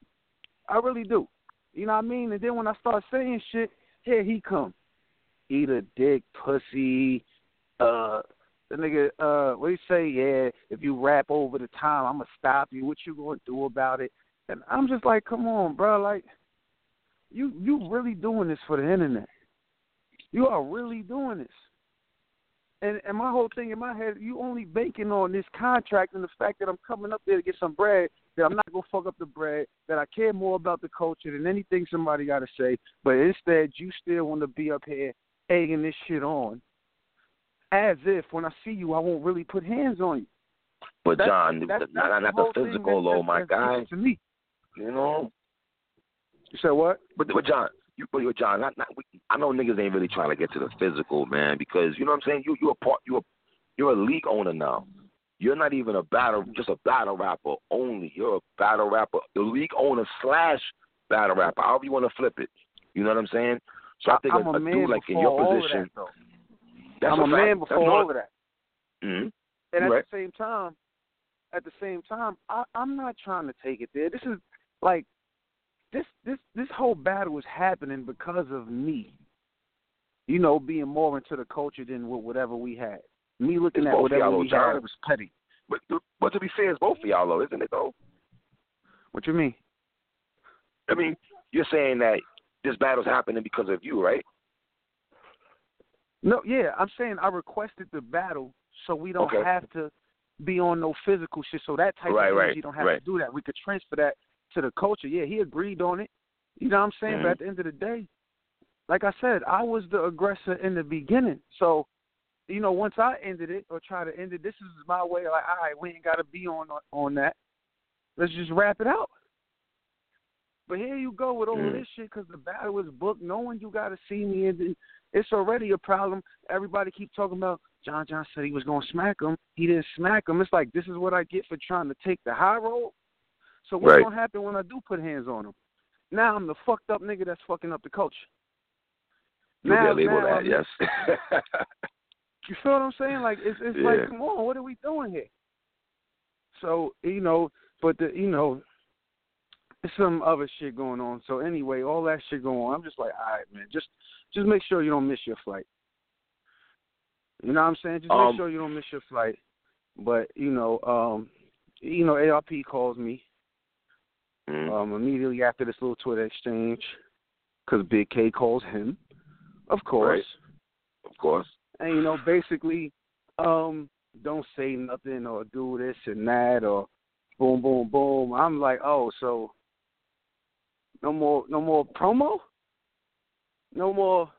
I really do. You know what I mean? And then when I start saying shit, here he come. Eat a dick, pussy. Uh, the nigga, uh, what do you say? Yeah, if you rap over the time, I'm going to stop you. What you going to do about it? And I'm just like, come on, bro. Like, you you really doing this for the internet. You are really doing this. And and my whole thing in my head, you only banking on this contract and the fact that I'm coming up there to get some bread, that I'm not going to fuck up the bread, that I care more about the culture than anything somebody got to say. But instead, you still want to be up here egging this shit on as if when I see you, I won't really put hands on you. But, that's, John, that's, that's not, not the the physical, that, though, my guy. To me. You know? You said what? But, but John, you, but John, not, not, I know niggas ain't really trying to get to the physical, man, because, you know what I'm saying? You, you're, a part, you're, a, you're a league owner now. You're not even a battle, just a battle rapper only. You're a battle rapper, the league owner slash battle rapper, however you want to flip it. You know what I'm saying? So I think I'm a, a, a man dude like in your position. That, that's I'm a, a man before all of that. Mm-hmm. And at right. the same time, at the same time, I, I'm not trying to take it there. This is like this this this whole battle is happening because of me. You know, being more into the culture than whatever we had. Me looking it's at whatever we John. had, it was petty. But, but to be fair, it's both of y'all, though, isn't it, though? What you mean? I mean, you're saying that this battle's happening because of you, right? No, yeah, I'm saying I requested the battle so we don't okay. have to be on no physical shit. So that type right, of right, energy don't have right. to do that. We could transfer that to the culture. Yeah, he agreed on it. You know what I'm saying? Mm-hmm. But at the end of the day, like I said, I was the aggressor in the beginning. So, you know, once I ended it or try to end it, this is my way. Like, all right, we ain't got to be on on that. Let's just wrap it out. But here you go with all mm. this shit because the battle is booked, knowing you got to see me. And it's already a problem. Everybody keep talking about John John said he was going to smack him. He didn't smack him. It's like this is what I get for trying to take the high road. So what's right. going to happen when I do put hands on him? Now I'm the fucked up nigga that's fucking up the culture. You now, can label now, that, yes. You feel what I'm saying? Like it's it's yeah. like, come on, what are we doing here? So you know, but the you know, there's some other shit going on. So anyway, all that shit going on. I'm just like, all right, man, just just make sure you don't miss your flight. You know what I'm saying? Just um, make sure you don't miss your flight. But you know, um, you know, A R P calls me mm. um, immediately after this little Twitter exchange because Big K calls him, of course, right. of course. And, you know, basically, um, don't say nothing or do this and that or boom, boom, boom. I'm like, oh, so no more no more promo? No more,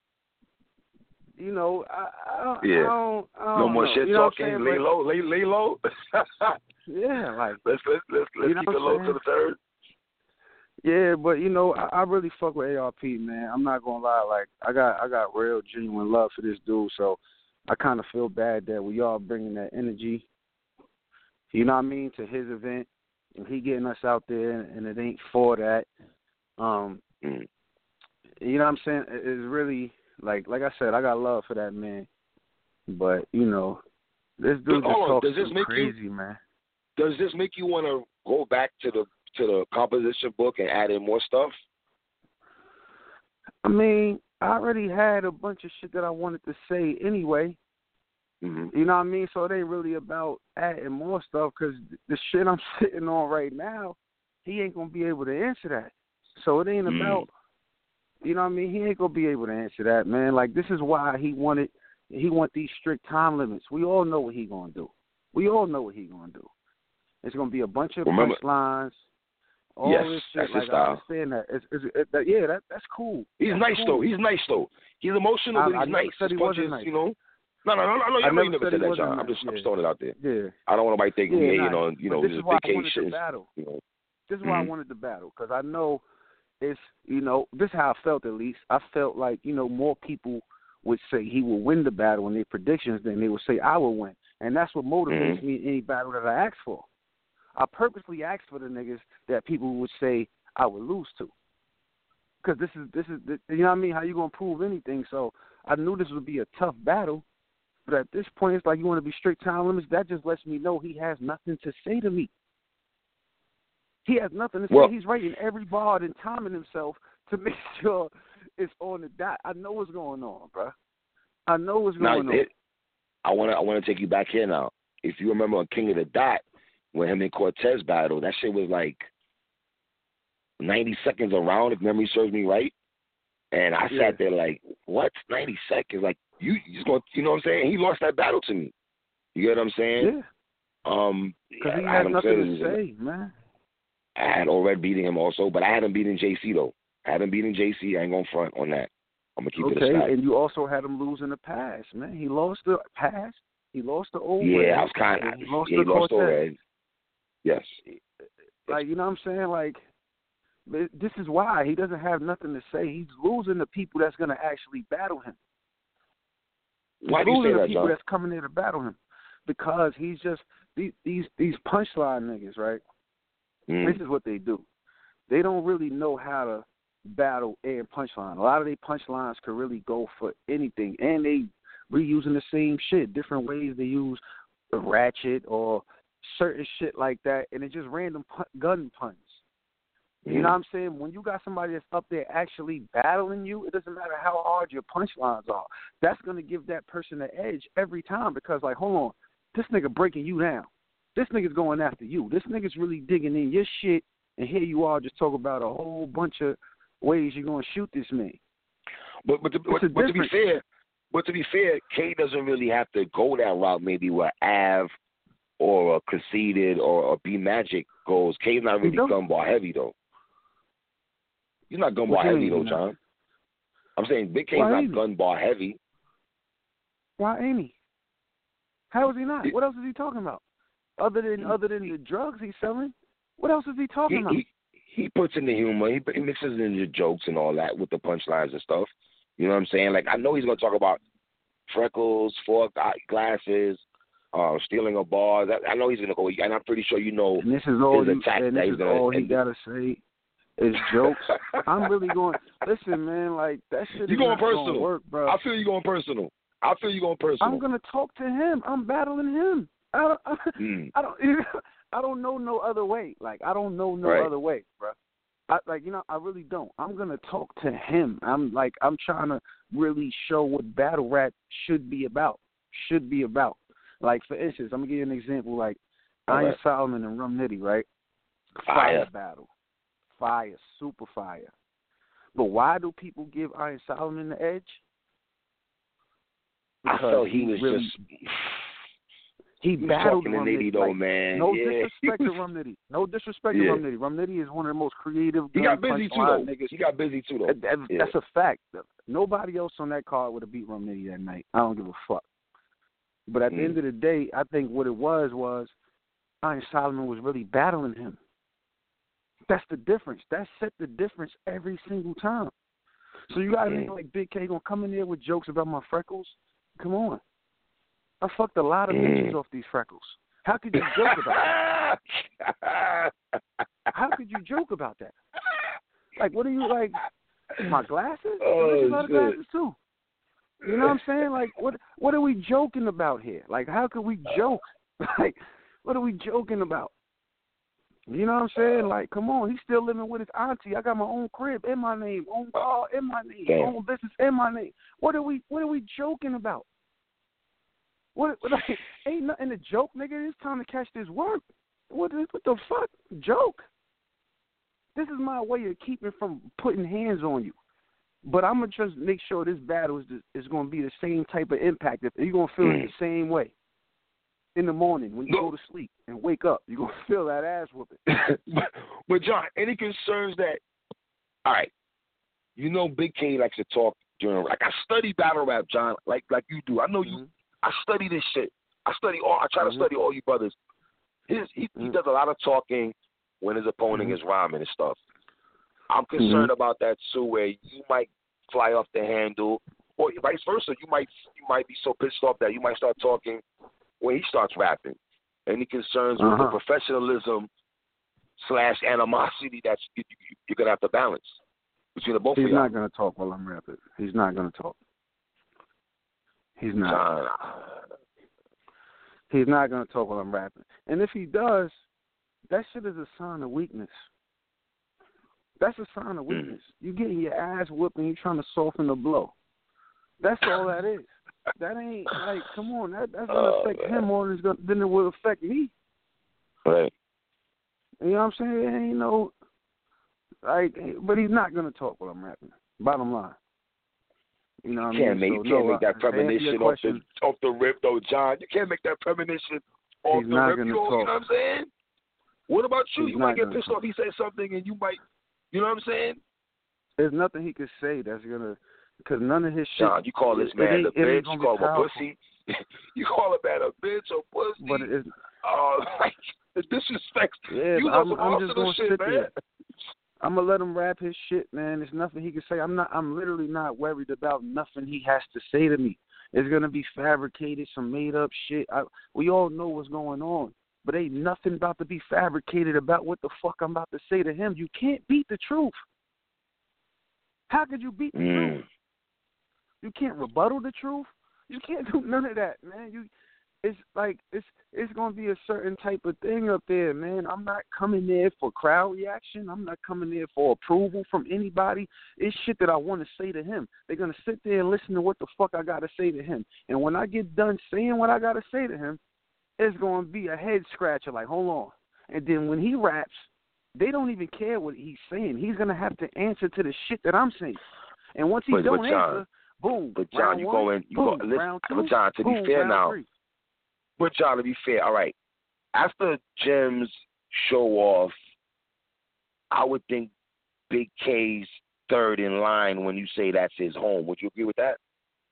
you know, I, I, don't, yeah. I don't, I don't No more know. shit you know talking, lay low, lay, lay low. yeah, like. Let's, let's, let's, let's you know keep it low to the third. Yeah, but you know, I, I really fuck with A R P, man. I'm not gonna lie, like I got I got real genuine love for this dude, so I kind of feel bad that we all bringing that energy, you know what I mean, to his event, and he getting us out there, and it ain't for that. Um, mm. You know what I'm saying? It's really like like I said, I got love for that man, but you know, this dude just talks crazy, you, man. Does this make you want to go back to the to the composition book and add in more stuff? I mean, I already had a bunch of shit that I wanted to say anyway. Mm-hmm. You know what I mean? So it ain't really about adding more stuff because the shit I'm sitting on right now, he ain't going to be able to answer that. So it ain't mm. about, you know what I mean? He ain't going to be able to answer that, man. Like, this is why he wanted, he want these strict time limits. We all know what he going to do. We all know what he going to do. It's going to be a bunch of punchlines. All yes, this shit, that's like his style. I understand that. It's, it's, it, that yeah, that that's cool. He's that's nice cool. though. He's nice though. He's emotional, I, but he's I nice. Said his he punches, wasn't nice. you know. No, no, no, no. no I you never never said, said he that, John. nice. I'm just, yeah. I'm just throwing it out there. Yeah. I don't want nobody thinking yeah, we nah, hating on, you know, this just is why vacation. I wanted the battle. You know. This is why mm-hmm. I wanted the battle because I know, it's, you know, this is how I felt at least. I felt like, you know, more people would say he will win the battle in their predictions than they would say I will win. And that's what motivates mm-hmm. me in any battle that I ask for. I purposely ask for the niggas that people would say I would lose to. Because this is, this is, you know what I mean, how you going to prove anything. So I knew this would be a tough battle. But at this point, it's like you want to be strict time limits. That just lets me know he has nothing to say to me. He has nothing to say. Well, He's writing every bar and timing himself to make sure it's on the dot. I know what's going on, bro. I know what's going now, on. It, I want to I want to take you back here now. If you remember on King of the Dot, when him and Cortez battled, that shit was like ninety seconds around, if memory serves me right. And I yeah. sat there like, what? ninety seconds? Like, you, you just going, you know what I'm saying? He lost that battle to me. You get what I'm saying? Yeah. Um, Because he had nothing to say, man. I had already beating him also, but I had him beating J C, though. I had him beating J C. I ain't going to front on that. I'm going to keep okay, it a Okay, and you also had him lose in the past, man. He lost the past. He lost the old way. Yeah, I was kind of. He lost yeah, the he lost Cortez. Yes. Like, you know what I'm saying? Like, this is why he doesn't have nothing to say. He's losing the people that's going to actually battle him. He's Why do you losing say the that, people John? that's coming there to battle him. Because he's just, these these, these punchline niggas, right? Mm. This is what they do. They don't really know how to battle and punchline. A lot of their punchlines could really go for anything. And they reusing the same shit, different ways they use a ratchet or certain shit like that, and it's just random pun- gun puns. Mm. You know what I'm saying? When you got somebody that's up there actually battling you, it doesn't matter how hard your punchlines are. That's going to give that person an edge every time because, like, hold on, this nigga breaking you down. This nigga's going after you. This nigga's really digging in your shit, and here you are just talking about a whole bunch of ways you're going to shoot this man. But but to, but, but to be fair, but to be fair, K doesn't really have to go that route. Maybe where Av or uh, Conceited or, or B Magic goes. K's not really gun bar heavy though. He's not gun bar heavy though, John. I'm saying Big K's not gun bar heavy. Why ain't he? How is he not? What else is he talking about? Other than other than the drugs he's selling, what else is he talking he, about? He, he puts in the humor. He, he mixes in the jokes and all that with the punchlines and stuff. You know what I'm saying? Like, I know he's going to talk about freckles, forked glasses, uh, stealing a bar. That, I know he's going to go, and I'm pretty sure you know and this is all his you, attack and that this he's is going all he to got to say is jokes. I'm really going, listen, man, like, that shit you is going not personal. going to work, bro. I feel you going personal. I feel you going personal. I'm going to talk to him. I'm battling him. I don't, I, mm. I don't, I don't know no other way. Like, I don't know no right. other way, bro. I, like, you know, I really don't. I'm going to talk to him. I'm like, I'm trying to really show what battle rap should be about, should be about. Like, for instance, I'm going to give you an example, like All Iron right. Solomon and Rum Nitty, right? Fire. Fire battle. Fire, super fire. But why do people give Iron Solomon the edge? Because I felt he, he was really, just... He, he battled Rum Nitty, though, like, man. No yeah. disrespect to Rum Nitty. No disrespect yeah. to Rum Nitty. Rum Nitty is one of the most creative. He got busy too, though. Niggas. He got busy too, though. That, that, yeah. That's a fact. Nobody else on that card would have beat Rum Nitty that night. I don't give a fuck. But at mm. the end of the day, I think what it was was Iron Solomon was really battling him. That's the difference. That set the difference every single time. So you got a mm. nigga like Big K gonna come in there with jokes about my freckles? Come on. I fucked a lot of mm. bitches off these freckles. How could you joke about that? How could you joke about that? Like, what are you, like, my glasses? Oh, a lot of glasses, too. You know what I'm saying? Like, what what are we joking about here? Like, how could we joke? Like, what are we joking about? You know what I'm saying? Like, come on, he's still living with his auntie. I got my own crib in my name, own car in my name, Damn. own business in my name. What are we what are we joking about? What, what like, ain't nothing to joke, nigga. It's time to catch this work. What what the fuck? Joke. This is my way of keeping from putting hands on you. But I'm gonna just make sure this battle is is gonna be the same type of impact. If you're gonna feel mm. it the same way. In the morning when you no. go to sleep and wake up, you're going to feel that ass whooping. but, but, John, any concerns that, all right, you know Big K likes to talk during, like, I study battle rap, John, like like you do. I know you, mm-hmm. I study this shit. I study all, I try mm-hmm. to study all you brothers. His, he, mm-hmm. he does a lot of talking when his opponent mm-hmm. is rhyming and stuff. I'm concerned mm-hmm. about that too, where you might fly off the handle, or vice versa. You might you might be so pissed off that you might start talking when he starts rapping. Any concerns uh-huh. with the professionalism slash animosity that you, you, you're gonna have to balance between the both He's of y'all. not gonna talk while I'm rapping. He's not gonna talk. He's not. John. He's not gonna talk while I'm rapping. And if he does, that shit is a sign of weakness. That's a sign of weakness. Mm. You getting your ass whooped and you trying to soften the blow. That's all that is. That ain't like, come on, that that's gonna oh, affect man. him more than, than it will affect me. Right. You know what I'm saying? It ain't no, like, but he's not gonna talk while I'm rapping. Bottom line. You know what you I can't mean? Make, so, you can't no, make that premonition off the, off the rip, though, John. You can't make that premonition off he's the not rip. Gonna You know, talk. you know what I'm saying? What about you? He's you might get pissed talk. off. He said something, and you might, you know what I'm saying? There's nothing he could say that's gonna, because none of his shit. John, you call this man a bitch. You call him a pussy. You call a man a bitch or pussy. But it's, uh, like, the disrespect. Yeah, you I'm, know I'm just gonna shit, sit man. there. I'm gonna let him rap his shit, man. There's nothing he can say. I'm not. I'm literally not worried about nothing he has to say to me. It's gonna be fabricated, some made up shit. I, we all know what's going on, but ain't nothing about to be fabricated about what the fuck I'm about to say to him. You can't beat the truth. How could you beat the mm. truth? You can't rebuttal the truth. You can't do none of that, man. You, it's like it's it's gonna be a certain type of thing up there, man. I'm not coming there for crowd reaction. I'm not coming there for approval from anybody. It's shit that I want to say to him. They're gonna sit there and listen to what the fuck I gotta say to him. And when I get done saying what I gotta say to him, it's gonna be a head scratcher. Like, hold on. And then when he raps, they don't even care what he's saying. He's gonna have to answer to the shit that I'm saying. And once he but, don't but John, answer, boom. But John, round you one, going? You boom, go? Listen, round two, but John, to boom, be fair now. Three. But John, to be fair, all right. After Jim's show off, I would think Big K's third in line when you say that's his home. Would you agree with that?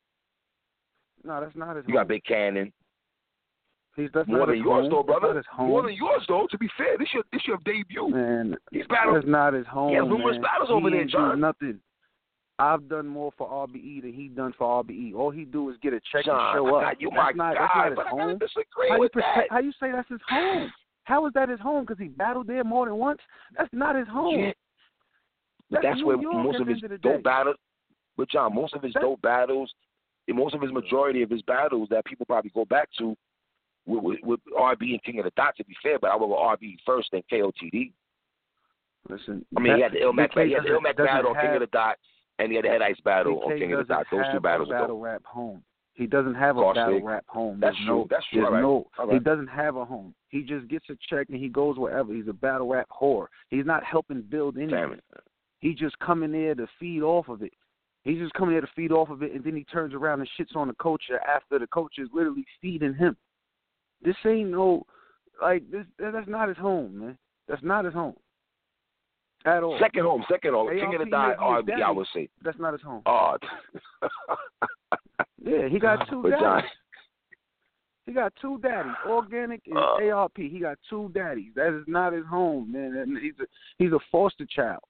No, that's not his you home. You got Big Cannon. He's that's More not than his yours, home. though, brother. That's not his More home. than yours, though. To be fair, this your this your debut. Man, He's battled. That's not his home. He has numerous man. battles he over there, ain't John. Do nothing. I've done more for R B E than he done for R B E. All he do is get a check John, and show up. I got you, that's my not, guy, that's not his but home. I gotta disagree how with you that. How you say that's his home? How is that his home? Because he battled there more than once. That's not his home. Yeah. That's, that's where York most of his of dope battles. But John, most of his that's, dope battles, most of his majority of his battles that people probably go back to with, with, with R B and King of the Dot. To be fair, but I went with R B first, then K O T D. Listen, I mean, that, he had the Ilmac, he had the Ilmac battle on King of the Dot, and he had the Head Ice battle on King of the Dot. Those two battles. Battle dope. rap home. He doesn't have a Caustic. battle rap home. That's there's true. No, That's true. There's All right. no. All right. He doesn't have a home. He just gets a check and he goes wherever. He's a battle rap whore. He's not helping build anything. He just coming there to feed off of it. He's just coming there to feed off of it, and then he turns around and shits on the culture after the culture is literally feeding him. This ain't no, like, this. That's not his home, man. That's not his home at all. Second home, second home. A R P King of the Dot, R B, I would say. That's not his home. Oh. Yeah, he got two but daddies. John, he got two daddies, Organic and uh, A R P. He got two daddies. That is not his home, man. And he's a he's a foster child.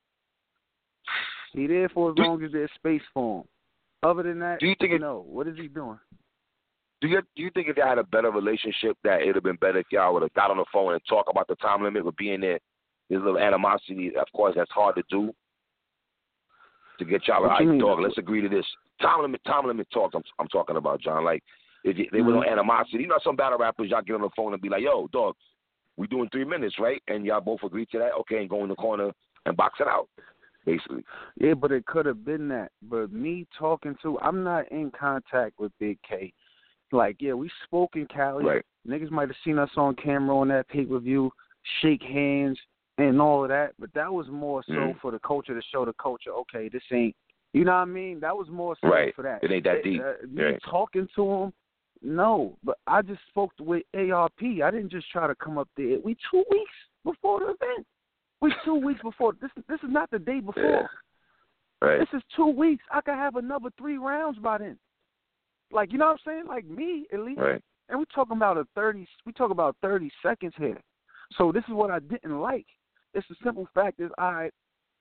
He there for as long as there's space for him. Other than that, do you think it, no. What is he doing? Do you do you think if y'all had a better relationship that it would have been better if y'all would have got on the phone and talk about the time limit with being there? There's a little animosity, of course, that's hard to do. To get y'all What right, you mean? dog. Let's agree to this. Time limit, time limit talk. I'm, I'm talking about, John. Like, if you, there was no animosity, you know, some battle rappers, y'all get on the phone and be like, "Yo, dog, we doing three minutes, right?" And y'all both agree to that. Okay, and go in the corner and box it out, basically. Yeah, but it could have been that. But me talking to, I'm not in contact with Big K. Like, yeah, we spoke in Cali. Right. Niggas might have seen us on camera on that pay-per-view, shake hands and all of that. But that was more so mm. for the culture to show the culture, okay, this ain't, you know what I mean? That was more so right. for that. It ain't that deep. Uh, me right. talking to him, no. But I just spoke with A R P. I didn't just try to come up there. We two weeks before the event. We two weeks before. This, this is not the day before. Yeah. Right. This is two weeks. I could have another three rounds by then. Like, you know what I'm saying? Like me, at least. Right. And we're talking about a thirty. We talk about thirty seconds here. So this is what I didn't like. It's the simple fact is, I,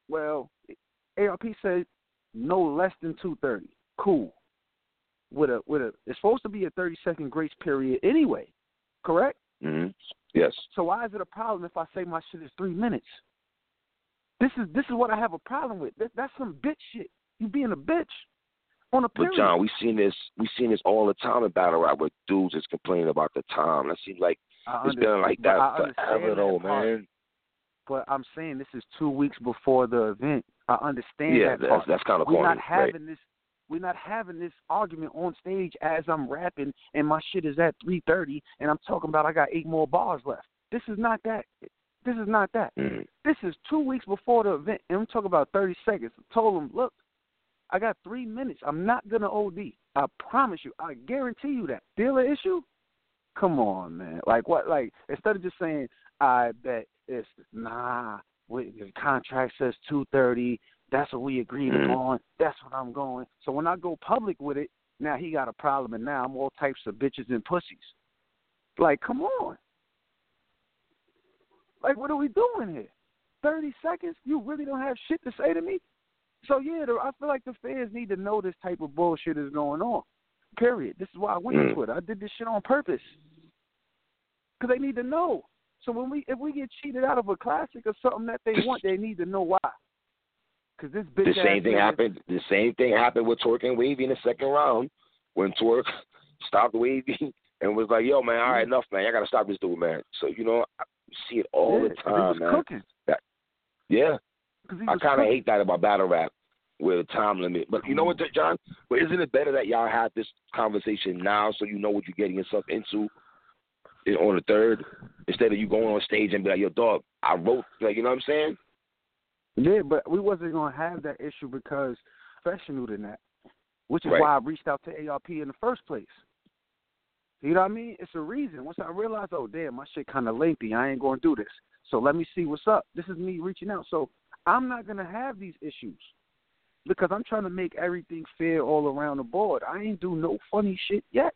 Well, A R P said no less than two thirty. Cool. With a with a, it's supposed to be a thirty second grace period anyway, correct? Mm-hmm. Yes. So why is it a problem if I say my shit is three minutes? This is this is what I have a problem with. That, that's some bitch shit. You being a bitch on a period. But John, we seen this. We seen this all the time in battle rap where dudes is complaining about the time. That seems like it's been like that forever, though, man. But I'm saying this is two weeks before the event. I understand yeah, that. that's, part. that's kind of we're corny. not having right. this. We're not having this argument on stage as I'm rapping and my shit is at three thirty and I'm talking about I got eight more bars left. This is not that. This is not that. Mm. This is two weeks before the event, and I'm talking about thirty seconds. I told him, look, I got three minutes. I'm not going to O D. I promise you. I guarantee you that. Dealer issue? Come on, man. Like, what? Like, instead of just saying, I bet it's, nah, we, the contract says two thirty. That's what we agreed mm. upon. That's what I'm going. So when I go public with it, now he got a problem, and now I'm all types of bitches and pussies. Like, come on. Like, what are we doing here? thirty seconds? You really don't have shit to say to me? So, yeah, the, I feel like the fans need to know this type of bullshit is going on, period. This is why I went mm. to Twitter. I did this shit on purpose because they need to know. So when we, if we get cheated out of a classic or something that they want, they need to know why. Because this bitch The same thing man, happened. The same thing happened with Twerk and Wavy in the second round when Twerk stopped Wavy and was like, "Yo, man, all right, enough, man. I gotta stop this dude, man." So you know, I see it all yeah, the time, he was man. Cooking. That, yeah, I kind of cooking. hate that about battle rap with a time limit. But you know what, John? But isn't it better that y'all have this conversation now so you know what you're getting yourself into on the third instead of you going on stage and be like, "Yo, dog, I wrote," like, you know what I'm saying? Yeah, but we wasn't going to have that issue because professional than that, which is right. why I reached out to A R P in the first place. You know what I mean? It's a reason. Once I realized, oh, damn, my shit kind of lengthy. I ain't going to do this. So let me see what's up. This is me reaching out. So I'm not going to have these issues because I'm trying to make everything fair all around the board. I ain't do no funny shit yet.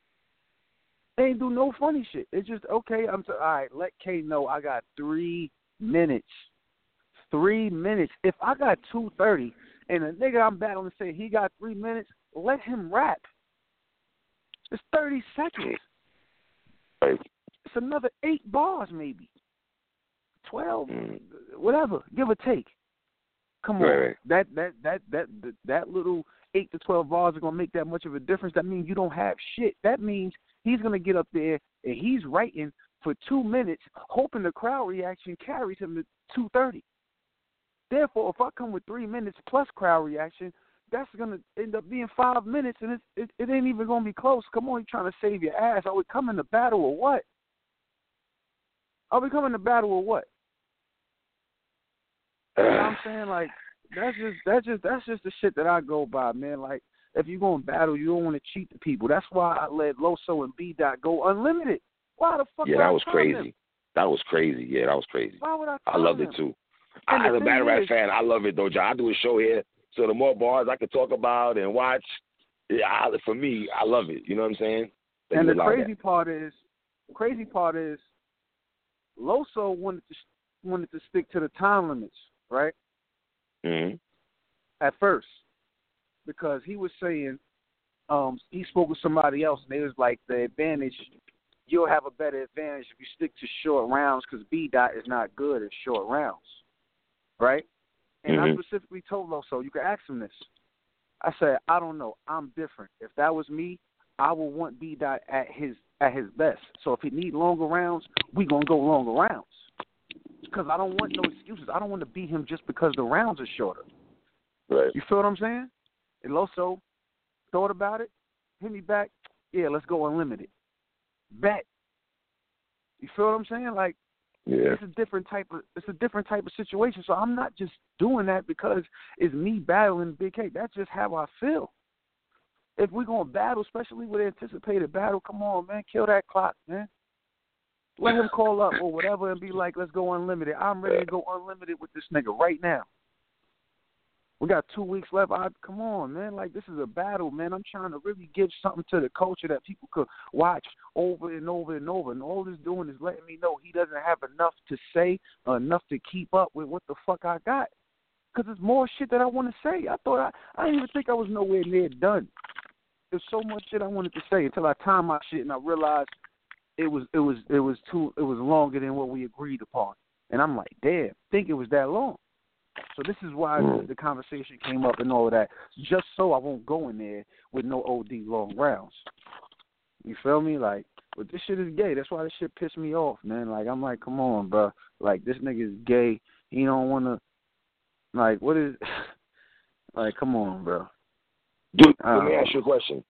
I ain't do no funny shit. It's just, okay, I'm t- all right, let K know I got three minutes. Three minutes. If I got two thirty and a nigga I'm battling say he got three minutes, let him rap. It's thirty seconds. Right. It's another eight bars maybe. Twelve, mm. whatever. Give or take. Come on. Right, right. That, that that that that that little eight to twelve bars are gonna make that much of a difference. That means you don't have shit. That means he's gonna get up there and he's writing for two minutes, hoping the crowd reaction carries him to two thirty. Therefore, if I come with three minutes plus crowd reaction, that's going to end up being five minutes, and it, it, it ain't even going to be close. Come on, you're trying to save your ass. Are we coming to battle or what? Are we coming to battle or what? You know what I'm saying? Like, that's just that's just that's just the shit that I go by, man. Like, if you're going to battle, you don't want to cheat the people. That's why I let Loso and B Dot go unlimited. Why the fuck? Yeah, would that I was crazy. them? That was crazy. Yeah, that was crazy. Why would I? I loved them? it too. And I, as a thing battle rap is, fan, I love it though, John. I do a show here, so the more bars I can talk about and watch, yeah, I, for me, I love it. You know what I'm saying? That and you the allow crazy that. part is, crazy part is, Loso wanted to wanted to stick to the time limits, right? Mm-hmm. At first, because he was saying, um, he spoke with somebody else, and they was like, the advantage, you'll have a better advantage if you stick to short rounds because B Dot is not good at short rounds, right? And mm-hmm. I specifically told Loso, you can ask him this. I said, I don't know, I'm different. If that was me, I would want B Dot at his at his best. So if he need longer rounds, we gonna go longer rounds. Because I don't want no excuses. I don't want to beat him just because the rounds are shorter. Right. You feel what I'm saying? And Loso thought about it, hit me back. Yeah, let's go unlimited. Bet. You feel what I'm saying? Like, yeah. it's a different type of it's a different type of situation. So I'm not just doing that because it's me battling Big K. That's just how I feel. If we're gonna battle, especially with anticipated battle, come on, man, kill that clock, man. Let him call up or whatever and be like, let's go unlimited. I'm ready to go unlimited with this nigga right now. We got two weeks left. I, come on, man. Like, this is a battle, man. I'm trying to really give something to the culture that people could watch over and over and over. And all this doing is letting me know he doesn't have enough to say or enough to keep up with what the fuck I got. because there's more shit that I want to say. I thought I, I didn't even think I was nowhere near done. There's so much shit I wanted to say until I timed my shit and I realized it was it was it was too it was longer than what we agreed upon. And I'm like, damn, think it was that long. So this is why the, the conversation came up and all of that, just so I won't go in there with no O D long rounds. You feel me? Like, but this shit is gay. That's why this shit pissed me off, man. Like, I'm like, come on, bro. Like, this nigga is gay. He don't want to, like, what is, like, come on, bro. Dude, let me ask you a question.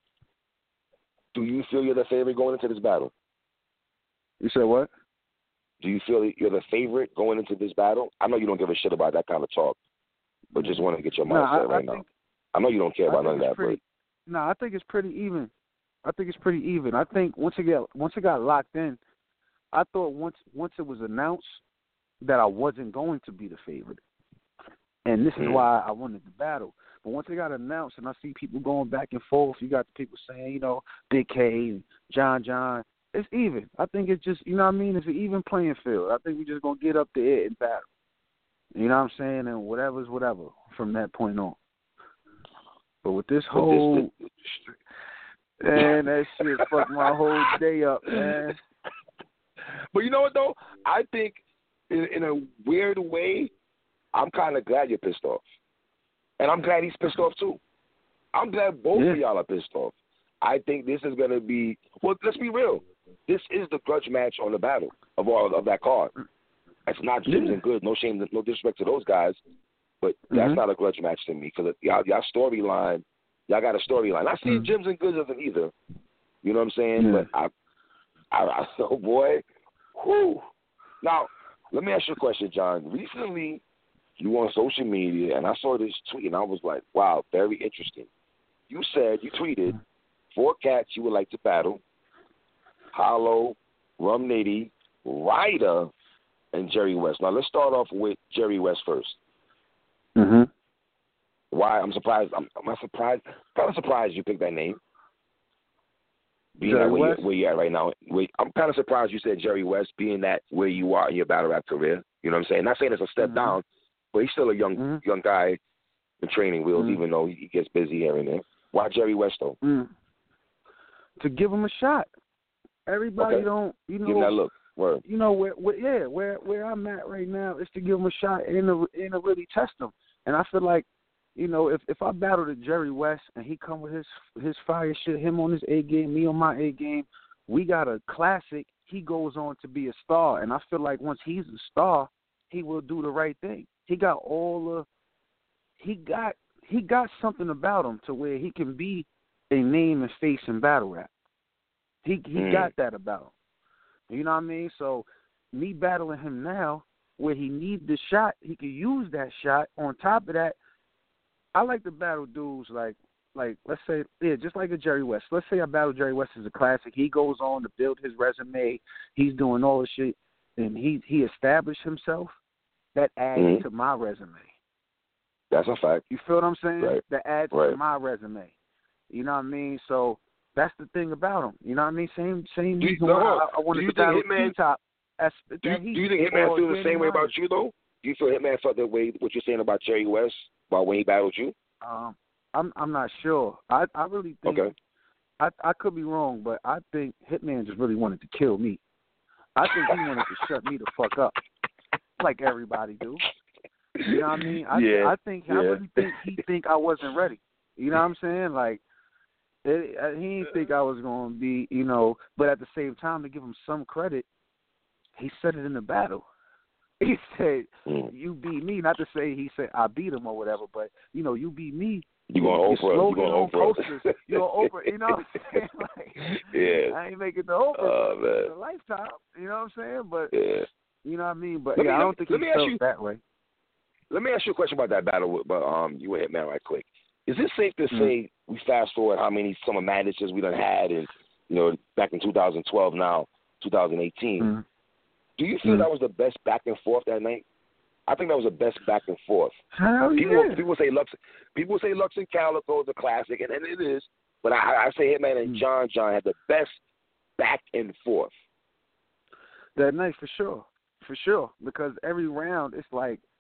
Do you feel you're the favorite going into this battle? You said what? Do you feel you're the favorite going into this battle? I know you don't give a shit about that kind of talk, but just want to get your mindset nah, I, right I now. Think, I know you don't care about none of that, pretty, but no, nah, I think it's pretty even. I think it's pretty even. I think once it got once it got locked in, I thought once once it was announced that I wasn't going to be the favorite, and this is mm. why I wanted the battle. But once it got announced, and I see people going back and forth, you got the people saying, you know, Big K and John John. It's even. I think it's just, you know what I mean? It's an even playing field. I think we're just going to get up there and battle. You know what I'm saying? And whatever's whatever from that point on. But with this whole, man, that shit fucked my whole day up, man. But you know what, though? I think in, in a weird way, I'm kind of glad you're pissed off. And I'm glad he's pissed off, too. I'm glad both yeah. of y'all are pissed off. I think this is going to be, well, let's be real. This is the grudge match on the battle of all of that card. It's not Jims yeah. and Goods. No shame, no disrespect to those guys, but that's mm-hmm. not a grudge match to me because y'all, y'all storyline, y'all got a storyline. I see mm-hmm. Jims and Goods as an either. You know what I'm saying? Yeah. But I, I, I, oh boy, whew. Now, let me ask you a question, John. Recently, you were on social media, and I saw this tweet, and I was like, wow, very interesting. You said, you tweeted, four cats you would like to battle: Hollow, Rum Nitty, Ryder, and Jerry West. Now, let's start off with Jerry West first. Mm-hmm. Why? I'm surprised. I'm, I'm not surprised. Kind of surprised you picked that name. Being Jerry that where, West? You're, where you're at right now. Where, I'm kind of surprised you said Jerry West, being that where you are in your battle rap career. You know what I'm saying? Not saying it's a step mm-hmm. down, but he's still a young mm-hmm. young guy in training wheels, mm-hmm. even though he gets busy here and there. Why Jerry West, though? Mm. To give him a shot. Everybody okay. don't, you know. Give him that look. Word. You know where, where, yeah, where where I'm at right now is to give him a shot and to, and to really test him. And I feel like, you know, if if I battle to Jerry West and he come with his his fire shit, him on his A game, me on my A game, we got a classic. He goes on to be a star, and I feel like once he's a star, he will do the right thing. He got all the, he got he got something about him to where he can be a name and face in battle rap. He he mm. got that about him. You know what I mean? So me battling him now, where he needs the shot, he can use that shot. On top of that, I like to battle dudes like, like let's say, yeah, just like a Jerry West. Let's say I battle Jerry West as a classic. He goes on to build his resume. He's doing all the shit, and he he established himself. That adds mm-hmm. to my resume. That's a fact. You feel what I'm saying? Right. That adds right. to my resume. You know what I mean? So that's the thing about him. You know what I mean? Same same reason no, why I, I wanted to battle T-Top. Do you, do you think Hitman feels the same way about you, though? Do you feel Hitman felt that way, what you're saying about Jerry West, about when he battled you? Um, I'm I'm not sure. I, I really think, okay. I, I could be wrong, but I think Hitman just really wanted to kill me. I think he wanted to shut me the fuck up, like everybody do. You know what I mean? I, yeah. I think yeah. I really think he think I wasn't ready. You know what I'm saying? Like, it, he didn't think I was going to be, you know, but at the same time, to give him some credit, he said it in the battle. He said, mm. you beat me. Not to say he said I beat him or whatever, but, you know, you beat me. You going to Oprah. You going to Oprah. Posters, you're Oprah. You know what I'm saying? Like, yeah. I ain't making the Oprah uh, in a lifetime. You know what I'm saying? But, yeah. you know what I mean? But, let yeah, me, I don't think let he me felt ask you, that way. Let me ask you a question about that battle, but um, you and Hitman right quick. Is it safe to mm. say we fast forward how many summer madnesses we done had, and you know, back in two thousand twelve, now two thousand eighteen? Mm. Do you feel mm. that was the best back and forth that night? I think that was the best back and forth. Hell people, yeah. people say Lux, people say Lux and Calico is a classic, and, and it is. But I, I say Hitman and mm. John John had the best back and forth that night for sure, for sure. Because every round, it's like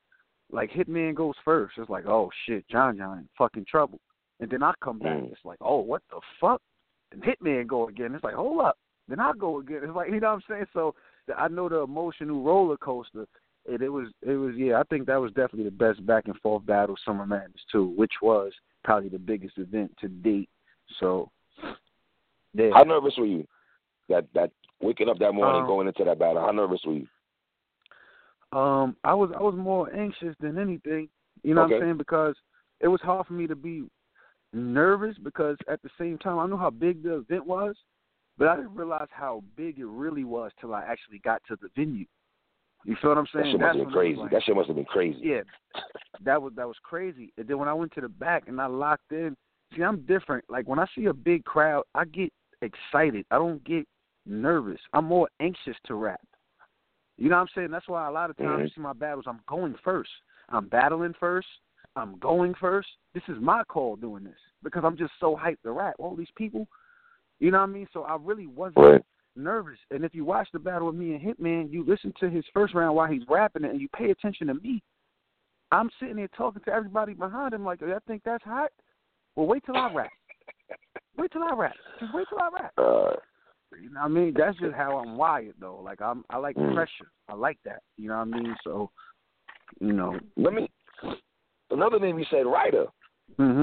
like Hitman goes first. It's like, oh shit, John John in fucking trouble. And then I come back. Mm. It's like, oh, what the fuck? And Hitman go again. It's like, hold up. Then I go again. It's like, you know what I'm saying? So I know the emotional roller coaster. It, it was, it was, yeah. I think that was definitely the best back and forth battle, Summer Madness too, which was probably the biggest event to date. So, yeah. How nervous were you? That that waking up that morning, um, going into that battle. How nervous were you? Um, I was I was more anxious than anything. You know okay. what I'm saying? Because it was hard for me to be nervous because at the same time I knew how big the event was, but I didn't realize how big it really was till I actually got to the venue. You feel what I'm saying? That shit must have been crazy. Like, that shit must have been crazy. Yeah, that was that was crazy. And then when I went to the back and I locked in, see, I'm different. Like when I see a big crowd, I get excited. I don't get nervous. I'm more anxious to rap. You know what I'm saying? That's why a lot of times mm-hmm. you see my battles, I'm going first. I'm battling first. I'm going first. This is my call doing this because I'm just so hyped to rap. All these people, you know what I mean? So I really wasn't right. nervous. And if you watch the battle with me and Hitman, you listen to his first round while he's rapping it and you pay attention to me. I'm sitting there talking to everybody behind him like, I think that's hot. Well, wait till I rap. Wait till I rap. Just wait till I rap. Uh, You know what I mean? That's just how I'm wired, though. Like, I'm, I like mm. pressure. I like that. You know what I mean? So, you know. Let me, another name you said, Ryder. Mm-hmm.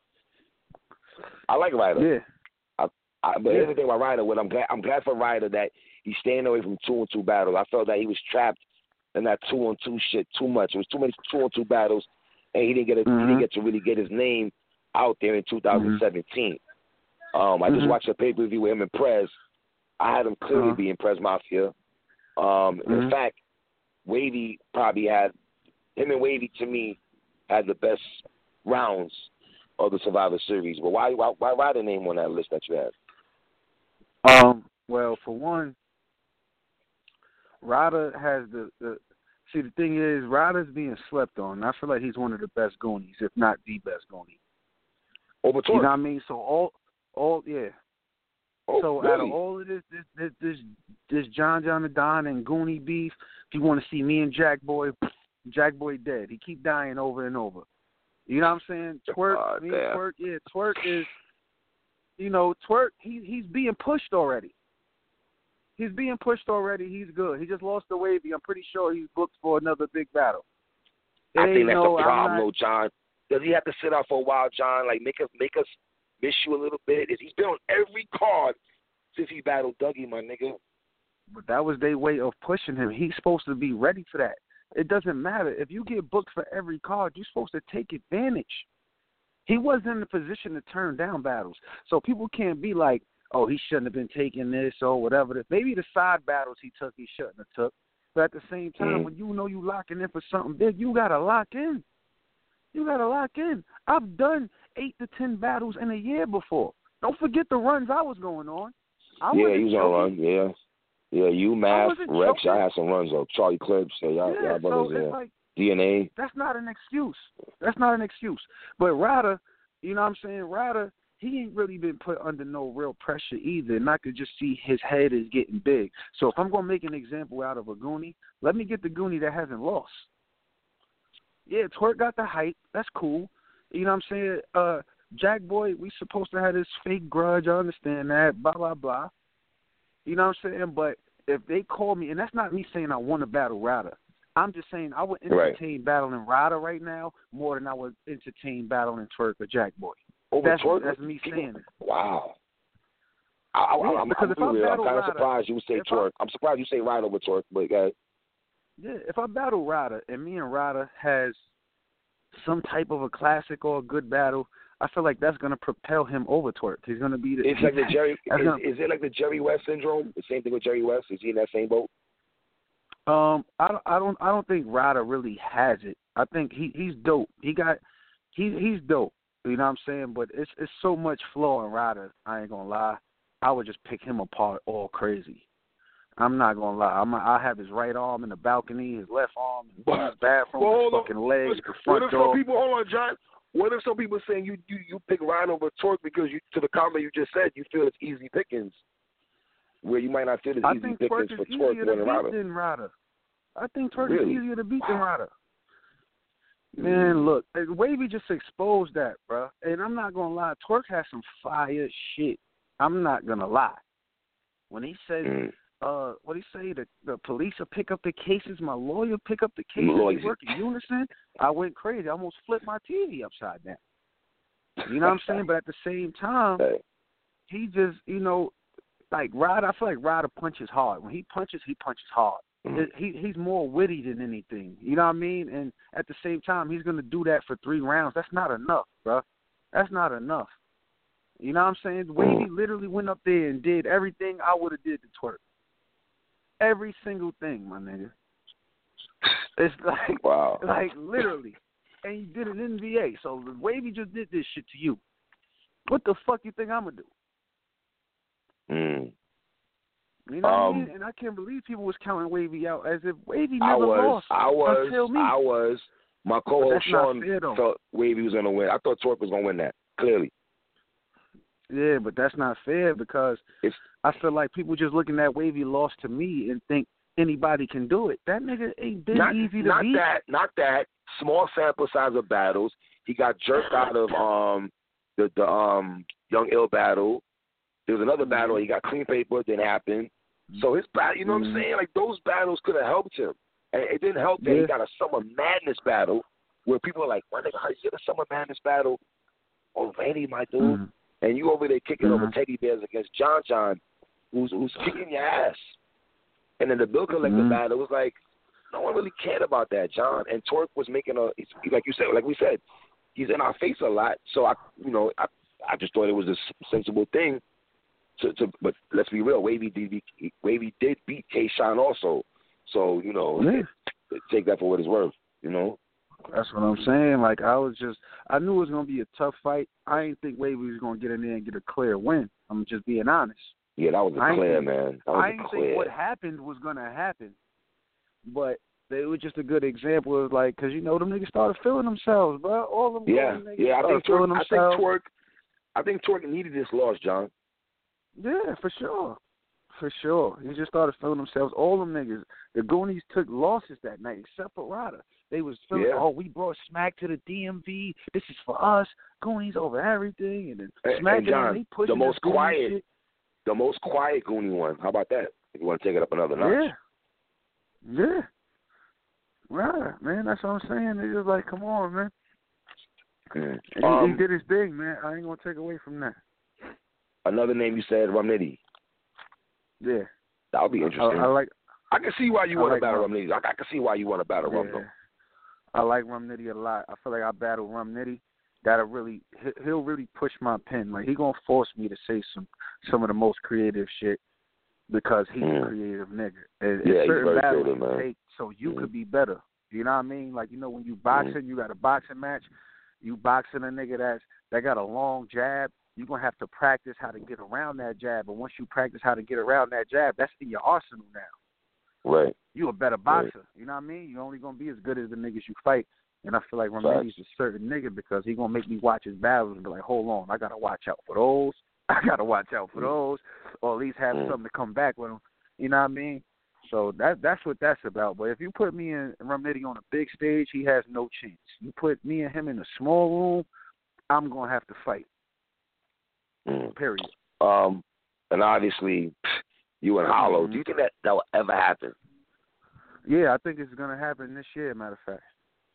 I like Ryder. Yeah. I, I, but yeah. here's the thing about Ryder. What I'm glad, I'm glad for Ryder that he's staying away from two and two battles. I felt that he was trapped in that two on two shit too much. It was too many two on two battles, and he didn't get a, mm-hmm. he didn't get to really get his name out there in two thousand seventeen. Mm-hmm. Um, I just mm-hmm. watched a pay per view with him and Prez. I had him clearly uh-huh. being Prez Mafia. Um, mm-hmm. In fact, Wavy probably had him and Wavy to me had the best rounds of the Survivor Series. But why why why write a name on that list that you have? Um. Well, for one, Ryder has the, the see the thing is Ryder's being slept on. I feel like he's one of the best Goonies, if not the best Goonie. Over Torque. You know what I mean? So all all yeah. Oh, so really? out of all of this, this, this, this, this John John the Don and Goonie beef, if you want to see me and Jack Boy, Jack Boy dead. He keep dying over and over. You know what I'm saying? Twerk, oh, me and Twerk, yeah, Twerk is, you know, Twerk, he, he's being pushed already. He's being pushed already. He's good. He just lost the Wavy. I'm pretty sure he's booked for another big battle. It I think that's no, a problem, not, though, John. Does he have to sit out for a while, John? Like, make us, make us miss you a little bit. He's been on every card since he battled Dougie, my nigga. But that was their way of pushing him. He's supposed to be ready for that. It doesn't matter. If you get booked for every card, you're supposed to take advantage. He wasn't in the position to turn down battles. So people can't be like, oh, he shouldn't have been taking this or whatever. Maybe the side battles he took, he shouldn't have took. But at the same time, mm-hmm. when you know you locking in for something big, you got to lock in. You got to lock in. I've done eight to ten battles in a year before. Don't forget the runs I was going on. I yeah, he was on a run, yeah. Yeah, you, Math, Rex, joking. I had some runs, though. Charlie Clips, so y'all, yeah, y'all brothers, so yeah. Like, D N A. That's not an excuse. That's not an excuse. But Ryder, you know what I'm saying, Ryder, he ain't really been put under no real pressure either, and I could just see his head is getting big. So if I'm going to make an example out of a Goonie, let me get the Goonie that hasn't lost. Yeah, Twerk got the hype. That's cool. You know what I'm saying? Uh, Jack Boy, we supposed to have this fake grudge. I understand that, blah, blah, blah. You know what I'm saying? But if they call me, and that's not me saying I want to battle Ryder. I'm just saying I would entertain right. battling Ryder right now more than I would entertain battling Twerk or Jack Boy. Over that's, Twerk? That's me people, saying it. Wow. I, I, yeah, I'm, because I'm, if I real. I'm kind of Ryder, surprised you would say Twerk. I, I'm surprised you say Ryder over Twerk, but guys. Yeah, if I battle Ryder and me and Ryder has some type of a classic or a good battle, I feel like that's going to propel him over Twerk. He's going to be the. It's like the Jerry. is, gonna, is it like the Jerry West syndrome? The same thing with Jerry West. Is he in that same boat? Um, I don't, I don't, I don't think Ryder really has it. I think he, he's dope. He got, he, he's dope. You know what I'm saying? But it's, it's so much flaw in Ryder. I ain't gonna lie. I would just pick him apart all crazy. I'm not gonna lie. I'm, I have his right arm in the balcony, his left arm in his bathroom, well, his fucking on. legs, the front what if door. Some people, hold on, John. What if some people saying you you, you pick Ryan over Twerk because you, to the comment you just said, you feel it's easy pickings, where you might not feel it's I easy think pickings Twerk for is Twerk easier than to Ryder. beat than Ryder. I think Twerk really? is easier to beat wow. than Ryder. Man, look, Wavy just exposed that, bro. And I'm not gonna lie, Twerk has some fire shit. I'm not gonna lie. When he says, mm. uh, what he say, the the police will pick up the cases, my lawyer pick up the cases, Lawyer. we work in unison. I went crazy. I almost flipped my T V upside down. You know what I'm saying? But at the same time, Hey. he just, you know, like Ryder. I feel like Ryder punches hard. When he punches, he punches hard. It, he he's more witty than anything. You know what I mean? And at the same time, he's gonna do that for three rounds. That's not enough, bro. That's not enough. You know what I'm saying? Wavy literally went up there and did everything I would have did to Twerk. Every single thing, my nigga. It's like, wow. like literally. And you did an N B A. So Wavy just did this shit to you. What the fuck you think I'm gonna do? Mm. You know what um, I mean? And I can't believe people was counting Wavy out as if Wavy I never was, lost I was, until me. I was. My co-host Sean felt Wavy was gonna win. I thought Twerk was gonna win that. Clearly. Yeah, but that's not fair because it's, I feel like people just looking at Wavy lost to me and think anybody can do it. That nigga ain't been not, easy to not beat. Not that, not that. Small sample size of battles. He got jerked out of um the the um Young Ill battle. There was another mm-hmm. battle. He got clean paper. It didn't happen. So his battle, you know mm-hmm. what I'm saying? Like those battles could have helped him. And it didn't help that yeah. he got a Summer Madness battle where people are like, "My nigga, how you get a Summer Madness battle?" Oh, Randy, my dude. Mm-hmm. And you over there kicking mm-hmm. over teddy bears against John John, who's who's kicking your ass. And then the Bill Collector mm-hmm. battle was like, no one really cared about that, John. And Twerk was making a, like you said, like we said, he's in our face a lot. So I, you know, I, I just thought it was a sensible thing. To, to but let's be real, Wavy did beat, Wavy did beat K-Shine also. So you know, yeah. take that for what it's worth. You know. That's what I'm saying. Like I was just, I knew it was gonna be a tough fight. I didn't think Wavy was gonna get in there and get a clear win. I'm just being honest. Yeah, that was a I clear, man. That was I a didn't clear. think what happened was gonna happen, but it was just a good example of like, cause you know them niggas started feeling themselves, bro. All them yeah, niggas yeah. I think feeling Twerk, themselves. I think Twerk, I think Twerk needed this loss, John. Yeah, for sure. For sure. He just started feeling themselves. All them niggas, the Goonies took losses that night, except for Ryder. They was feeling, yeah. oh, we brought Smack to the D M V. This is for us. Goonies over everything. And then and, Smack and John, and they pushing the most quiet, shit. the most quiet Goonie one. How about that? If you want to take it up another notch. Yeah. Yeah. Right, man. That's what I'm saying. They just like, come on, man. Mm. He, Um, he did his thing, man. I ain't going to take away from that. Another name you said, Rum Nitty. Yeah. That would be interesting. I, I like. I can see why you I want like to battle Rum. Rum Nitty. I, I can see why you want to battle yeah. Rum, though. I like Rum Nitty a lot. I feel like I battle Rum Nitty. That'll really, he'll really push my pen. Like, he going to force me to say some some of the most creative shit because he's mm. a creative nigga. And, yeah, and certain he's very battles creative, man. take so you mm. could be better. You know what I mean? Like, you know, when you boxing, mm. you got a boxing match, you boxing a nigga that's, that got a long jab, you're going to have to practice how to get around that jab. But once you practice how to get around that jab, that's in your arsenal now. Right. You a better boxer. Right. You know what I mean? You're only going to be as good as the niggas you fight. And I feel like Romani's a certain nigga because he going to make me watch his battles and be like, hold on, I got to watch out for those. I got to watch out for those. Or at least have mm. something to come back with him. You know what I mean? So that that's what that's about. But if you put me and Romnitty on a big stage, he has no chance. You put me and him in a small room, I'm going to have to fight. Mm. Period. Um, and obviously, you and Hollow, mm-hmm. do you think that that will ever happen? Yeah, I think it's going to happen this year, matter of fact.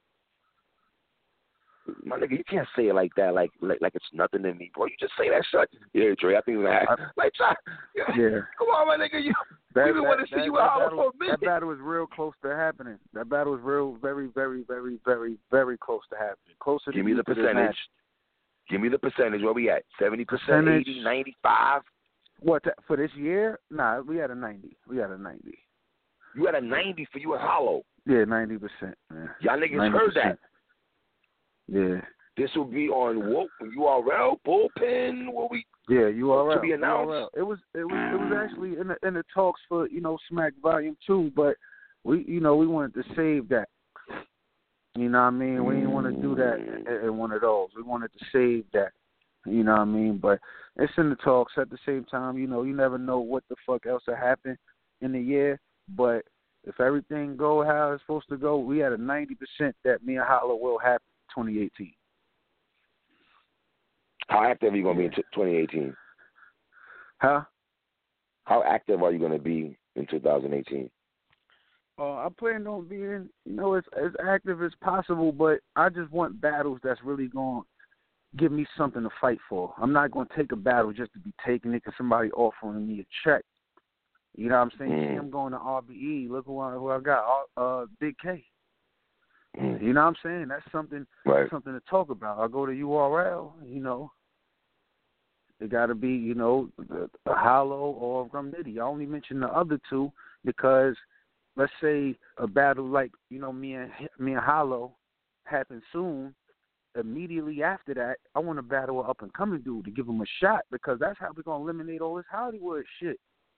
My nigga, you can't say it like that, like like, like it's nothing to me, bro. You just say that shit. Yeah, Dre, I think it's gonna happen. Like, yeah. Come on, my nigga. You, that, we been want to see that, you that out battle, for a minute. That battle was real close to happening. That battle was real, very, very, very, very, very close to happening. Closer. Give me the percentage. Give me the percentage. Where we at? seventy percent, eighty, ninety-five? What, for this year? Nah, we had a ninety. We had a ninety. You had a ninety for you and Hollow? Yeah, ninety percent. Man. Y'all niggas ninety percent. heard that. Yeah. This will be on what? U R L, bullpen, what we? Yeah, U R L. To be announced. U R L. It was, it was, it was actually in the in the talks for you know Smack Volume Two, but we, you know, we wanted to save that. You know what I mean? We didn't want to do that in, in one of those. We wanted to save that. You know what I mean? But it's in the talks. At the same time, you know, you never know what the fuck else will happen in the year. But If everything go how it's supposed to go, we had a ninety percent that me and Hollow will happen in twenty eighteen. How active are you going to be in twenty eighteen? Huh? How active are you going to be in two thousand eighteen? Uh, I plan on being, you know, as, as active as possible, but I just want battles that's really going to give me something to fight for. I'm not going to take a battle just to be taking it because somebody offering me a check. You know what I'm saying? Mm. See, I'm going to R B E. Look who I, who I got, uh, Big K. Mm. You know what I'm saying? That's something right. something to talk about. I go to U R L, you know. It got to be, you know, a Hollow or a Grumnitty. I only mention the other two because, let's say, a battle like, you know, me and me and Hollow happens soon. Immediately after that, I want to battle an up-and-coming dude to give him a shot because that's how we're going to eliminate all this Hollywood shit.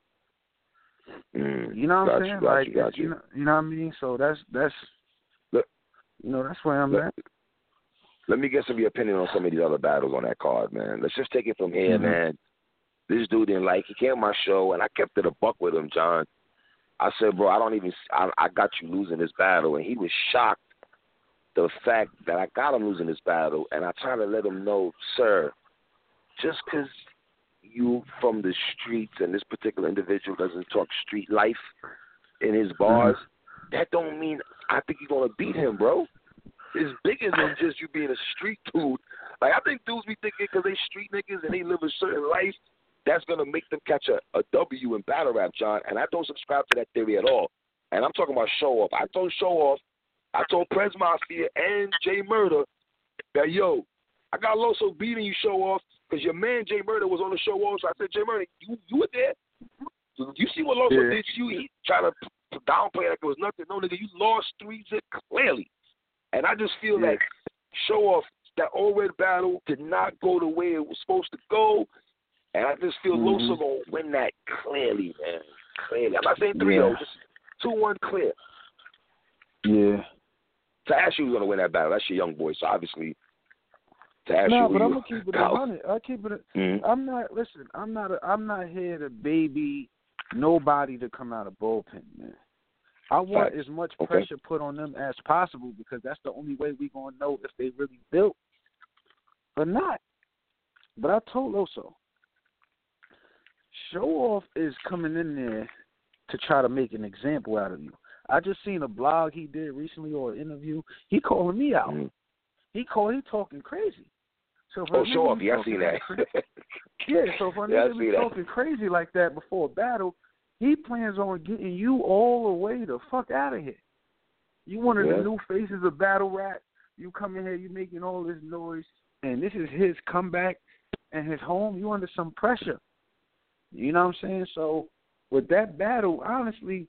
Mm. You know what got I'm saying? You, like, you, got you. you know, you know what I mean? So that's, that's Look, you know, that's where I'm look, at. Let me get some of your opinion on some of these other battles on that card, man. Let's just take it from here, Mm-hmm. man. This dude didn't like. He came on my show, and I kept it a buck with him, John. I said, bro, I don't even. I, I got you losing this battle, and he was shocked the fact that I got him losing this battle, and I tried to let him know, sir, just because you from the streets and this particular individual doesn't talk street life in his bars, mm-hmm. that don't mean I think you're gonna beat him, bro. It's bigger than just you being a street dude. Like, I think dudes be thinking because they street niggas and they live a certain life, that's going to make them catch a, a W in battle rap, John. And I don't subscribe to that theory at all. And I'm talking about Show Off. I told Show Off, I told Prez Mafia and Jay Murder that, yo, I got Loso beating you, Show Off, because your man Jay Murder was on the Show Off. So I said, Jay Murder, you, you were there? You see what Loso yeah. did to you? He tried to downplay like it was nothing. No, nigga, you lost three zip clearly. And I just feel yeah. like Show Off, that All Red battle did not go the way it was supposed to go. And I just feel mm-hmm. Loso going to win that clearly, man. Clearly. I'm not saying three oh, yeah. just two one clear. Yeah. Tash was going to win that battle. That's your young boy. So obviously, Tash. No, you, but I'm going to keep it one hundred. I keep it. Mm-hmm. I'm not, listen, I'm not, a, I'm not here to baby nobody to come out of bullpen, man. I want as much okay. pressure put on them as possible because that's the only way we're going to know if they really built or not. But I told Loso, Show Off is coming in there to try to make an example out of you. I just seen a blog he did recently or an interview. He calling me out. Mm-hmm. He called, he talking crazy. So oh, Show Off, yeah, I see that. yeah, so for a yeah, nigga to be talking crazy like that before a battle, he plans on getting you all the way the fuck out of here. You one of yeah. the new faces of battle rap. You come in here, you making all this noise, and this is his comeback and his home. You under some pressure. You know what I'm saying? So with that battle, honestly,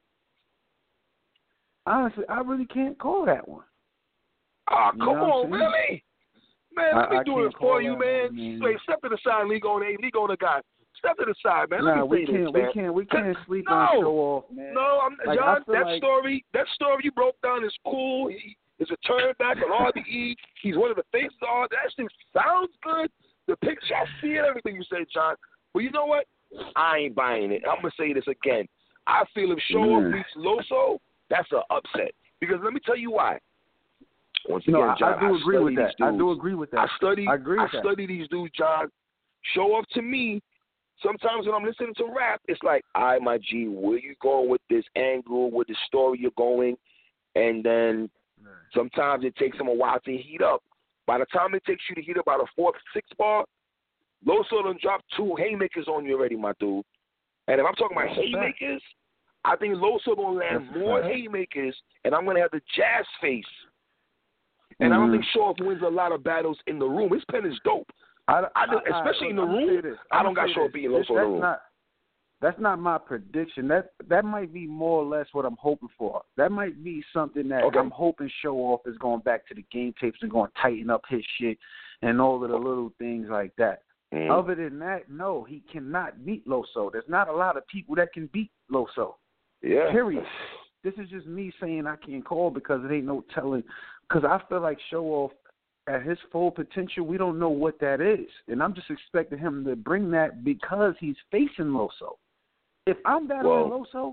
honestly, I really can't call that one. Oh, you come on, really? Man, let me I, do I it for you, man. One, man. Wait, step to the side, league on A, league on the guy. Step to the side, man. Let nah, me we say can't, this, man. we can't, we can't sleep no. on Show Off, man. No, I'm, like, John, that like... story, that story you broke down is cool. He, his return back on R B E, he's one of the faces of all that shit sounds good. The picture, I see it, everything you say, John. But you know what? I ain't buying it. I'm gonna say this again. I feel if Show Off mm. beats Loso, that's an upset. Because let me tell you why. Once again, no, John, I, I do I agree with that. Dudes. I do agree with that. I study. I agree with I that. study these dudes, John. Show Off to me. Sometimes when I'm listening to rap, it's like, all right, my G, where you going with this angle, with the story you're going, and then right. sometimes it takes them a while to heat up. By the time it takes you to heat up about a fourth, sixth bar, Loso done dropped two haymakers on you already, my dude. And if I'm talking about haymakers, I think Loso gonna land That's more fact. haymakers, and I'm gonna have the jazz face. And mm-hmm. I don't think Show Off wins a lot of battles in the room. His pen is dope. I, I, I, I, especially I, in the I'm room, I don't got Show Off beating Loso in the room. Not, that's not my prediction. That that might be more or less what I'm hoping for. That might be something that okay. I'm hoping Show Off is going back to the game tapes and going to tighten up his shit and all of the little things like that. Mm. Other than that, no, he cannot beat Loso. There's not a lot of people that can beat Loso. Yeah. Period. This is just me saying I can't call because it ain't no telling. Because I feel like Show Off, at his full potential, we don't know what that is. And I'm just expecting him to bring that because he's facing Loso. If I'm battling Whoa. Loso,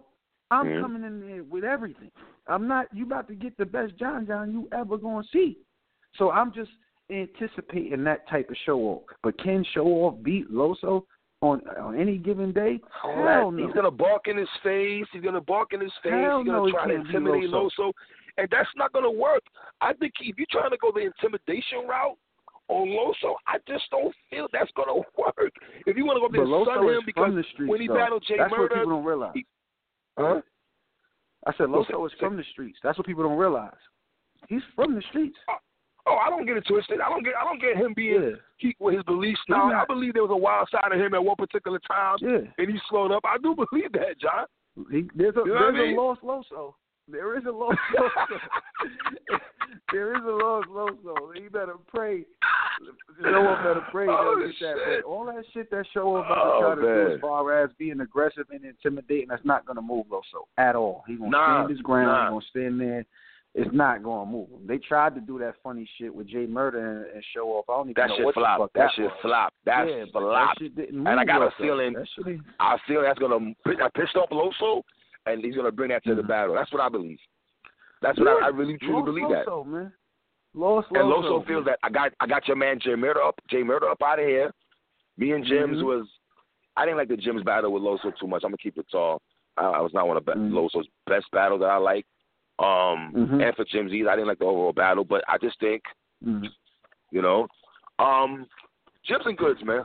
I'm mm-hmm. coming in there with everything. I'm not. You about to get the best John John you ever gonna see. So I'm just anticipating that type of show off. But can show off beat Loso on on any given day? Hell no. He's gonna bark in his face. He's gonna bark in his face. Hell He's gonna no, try he to intimidate Loso. Loso, and that's not gonna work. I think if you're trying to go the intimidation route on Loso, I just don't feel that's gonna work. If you want to go there and sun him because the streets, when he though. battled Jay that's Murder, what people don't realize. He, huh? I said Loso is from the streets. That's what people don't realize. He's from the streets. Uh, oh, I don't get it twisted. I don't get. I don't get him being yeah. he, with his beliefs now. I believe there was a wild side of him at one particular time, yeah. and he slowed up. I do believe that, John. He, there's a, you know there's I mean? a lost Loso. There is a lost Loso. There is a lost Loso. He better pray. Show off better pray. Oh, get that. shit. But all that shit that show off about Oh, to try to man. do as far as being aggressive and intimidating, that's not going to move Loso at all. He's going to nah, stand his ground. Nah. He's going to stand there. It's not going to move him. They tried to do that funny shit with Jay Murder and, and show off. I don't even that know shit what flop. the fuck that, that shit was. flop. That's yeah, flop. That shit didn't move and I got a Loso. feeling. That shit ain't... I feel that's gonna that pissed off Loso, and he's gonna bring that to mm-hmm. the battle. That's what I believe. That's what yeah. I, I really truly Lost believe Loso, that. Man. Lost and Loso, Loso feels that I got I got your man Jay Murder up Jay Murder up out of here. Me and Jims mm-hmm. was I didn't like the Jims battle with Loso too much. I'm gonna keep it tall. I, I was not one of mm-hmm. Loso's best battles that I like. Um, mm-hmm. and for Jims, I didn't like the overall battle, but I just think, mm-hmm. you know, um, Jims and Goods, man.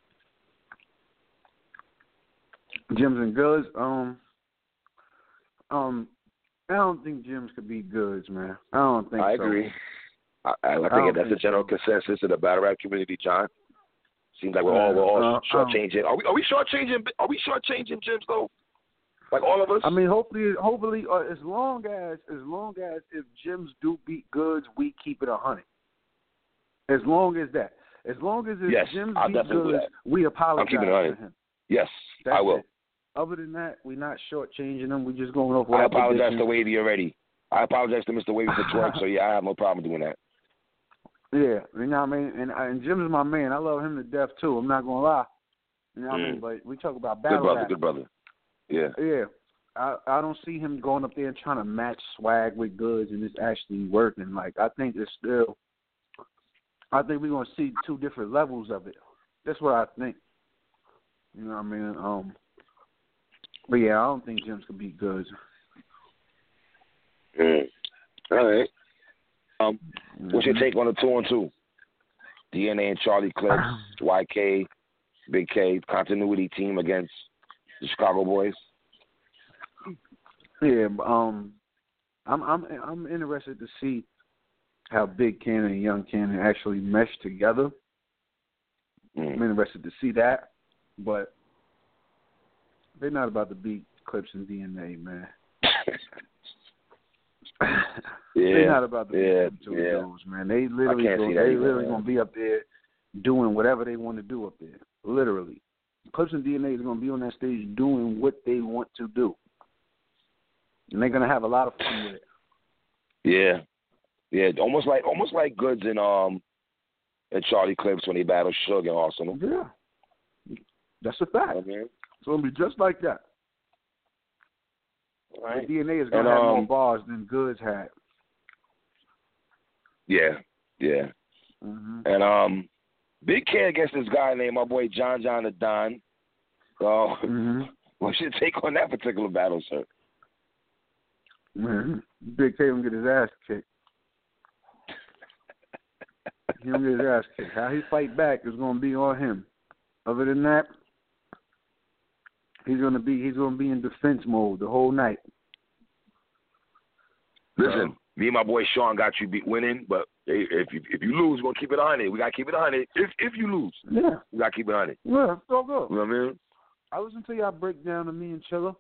Jims and Goods, um, um, I don't think Jims could be Goods, man. I don't think. I so. agree. I, I, I think I that's think the general so. consensus of the battle rap community, John. Seems like we're all we're all uh, shortchanging. Are we are we shortchanging? Are we shortchanging Jims though? Like all of us? I mean, hopefully, hopefully, uh, as long as, as long as if Jims do beat Goods, we keep it a hundred. As long as that, as long as if yes, Jims I'll beat definitely Goods, we apologize I'm keeping it to him. Yes, That's I will. It. Other than that, we're not shortchanging them. We're just going off with I our apologize predictions. to Wavy already. I apologize to Mister Wavy for twerk, so yeah, I have no problem doing that. Yeah, you know what I mean? And, and Jim is my man. I love him to death, too. I'm not going to lie. You know what mm. I mean? But we talk about battle Good brother, rap. good brother. Yeah. Yeah. I, I don't see him going up there and trying to match swag with Goods and it's actually working. Like, I think it's still – I think we're going to see two different levels of it. That's what I think. You know what I mean? Um, but, yeah, I don't think Jim's could beat Goods. Mm. All right. Um, mm-hmm. What's your take on the two on two? D N A and Charlie Clips, Y K, Big K, continuity team against the Chicago Boys? Yeah, um, I'm I'm I'm interested to see how Big Cannon and Young Cannon actually mesh together. Mm. I'm interested to see that, but they're not about to beat Clips and D N A, man. Yeah, they're not about to beat yeah, them two yeah. dudes, man. They literally can't go, see that they either, literally man. gonna be up there doing whatever they want to do up there. Literally, Clips and D N A is gonna be on that stage doing what they want to do. And they're gonna have a lot of fun with it. Yeah, yeah, almost like almost like Goods and um and Charlie Clips when they battled Suge and Arsenal. Yeah, that's a fact. I mean, It's gonna be just like that. right. The D N A is gonna And, have um, more bars than Goods had. Yeah, yeah. Mm-hmm. And um, Big K against this guy named my boy John John the Don. So, Mm-hmm. what's your take on that particular battle, sir? Mm-hmm. Big K gonna get his ass kicked. He gonna get his ass kicked. How he fight back is gonna be on him. Other than that, he's gonna be he's gonna be in defense mode the whole night. Listen, Um, me and my boy Sean got you beat winning, but if you if you lose, we're gonna keep it on it. We gotta keep it on it. If if you lose, Yeah. we gotta keep it on it. Yeah, it's all good. You know what I mean? I listen to y'all break down to me and Chilla.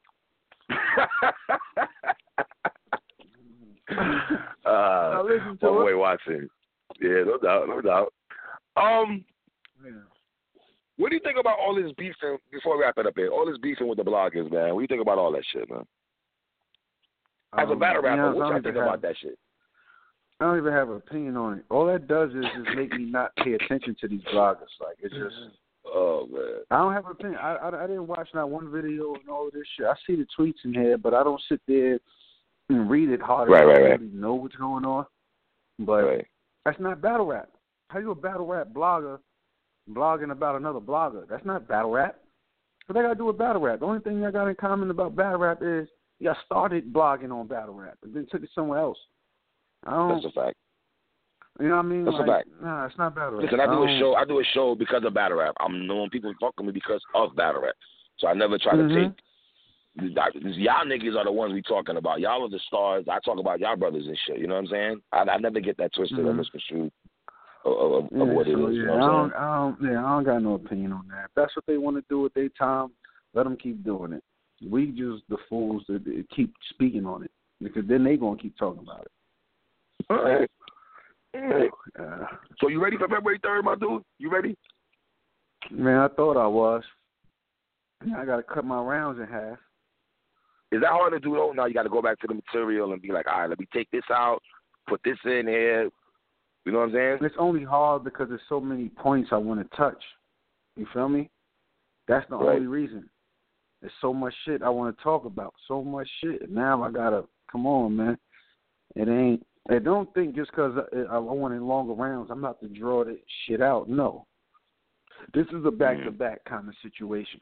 uh, I listen to my it. boy Watson. Yeah, no doubt, no doubt. Um, Yeah. what do you think about all this beefing? Before we wrap it up here, all this beefing with the bloggers, man. What do you think about all that shit, man? As a Um, battle you rapper, know, what I y'all don't think even about have- that shit? I don't even have an opinion on it. All that does is just make me not pay attention to these bloggers. Like, it's just, Oh man. I don't have an opinion. I, I I didn't watch not one video and all of this shit. I see the tweets in here, but I don't sit there and read it hard right, enough right, to right. really know what's going on. But right. that's not battle rap. How you a battle rap blogger blogging about another blogger? That's not battle rap. What they got to do with battle rap? The only thing I got in common about battle rap is you got started blogging on battle rap and then took it somewhere else. I don't, That's a fact. You know what I mean? That's like, a fact. Nah, it's not battle rap. Listen, I do I a show. I do a show because of battle rap. I'm knowing people fuck with me because of battle rap. So I never try mm-hmm. to take. Y'all niggas are the ones we talking about. Y'all are the stars. I talk about y'all brothers and shit. You know what I'm saying? I, I never get that twisted mm-hmm. or misconstrued of, of, of yeah, what it so, is. Yeah, you know I what I'm don't, I don't, yeah, I don't got no opinion on that. If that's what they want to do with their time, let them keep doing it. We just the fools that keep speaking on it because then they gonna keep talking about it. All right. All right. Uh, So you ready for February third, my dude? You ready? Man, I thought I was. Now I got to cut my rounds in half. Is that hard to do though? Now you got to go back to the material and be like, all right, let me take this out, put this in here. You know what I'm saying? It's only hard because there's so many points I want to touch. You feel me? That's the right. only reason. There's so much shit I want to talk about. So much shit. Now I gotta come on, man. It ain't. I don't think just because I, I wanted longer rounds, I'm about to draw that shit out. No. This is a back-to-back kind of situation.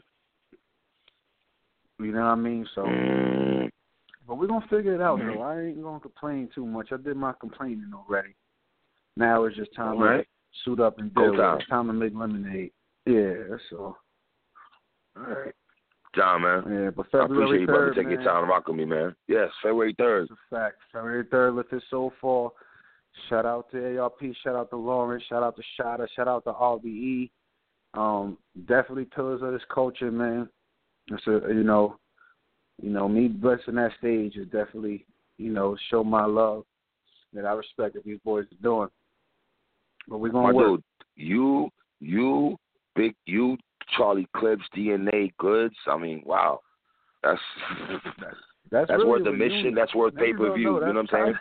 You know what I mean? So, mm. but we're gonna figure it out, mm. though. I ain't gonna complain too much. I did my complaining already. Now it's just time right. to suit up and deal with it. It's time to make lemonade. Yeah, that's all. All right. John, man. Yeah, but I appreciate you, brother, third, taking man, your time to rock with me, man. Yes, February third. It's a fact. February third, let this so far. Shout out to A R P, shout out to Lawrence, shout out to Shada, shout out to R B E. Um, definitely pillars of this culture, man. It's a, you know, you know, me blessing that stage is definitely, you know, show my love that I respect what these boys are doing. But we're gonna my work. dude, you, you, big, you, Charlie Clips, D N A Goods. I mean, wow, that's that's, that's, that's really worth the mission. That's worth pay per view. You know what I'm saying?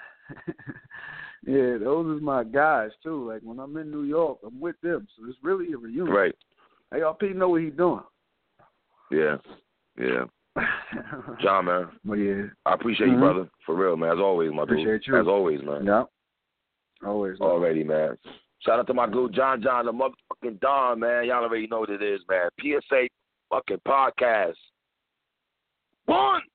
Yeah, those is my guys too. Like when I'm in New York, I'm with them, so it's really a reunion. Right. A R P know what he's doing. Yeah, yeah. John, man. Well, yeah. I appreciate mm-hmm. you, brother. For real, man. As always, my appreciate dude. you. As always, man. Yeah. Always. Already, man. Shout out to my dude, John John, the motherfucking Don, man. Y'all already know what it is, man. P S A fucking podcast. One.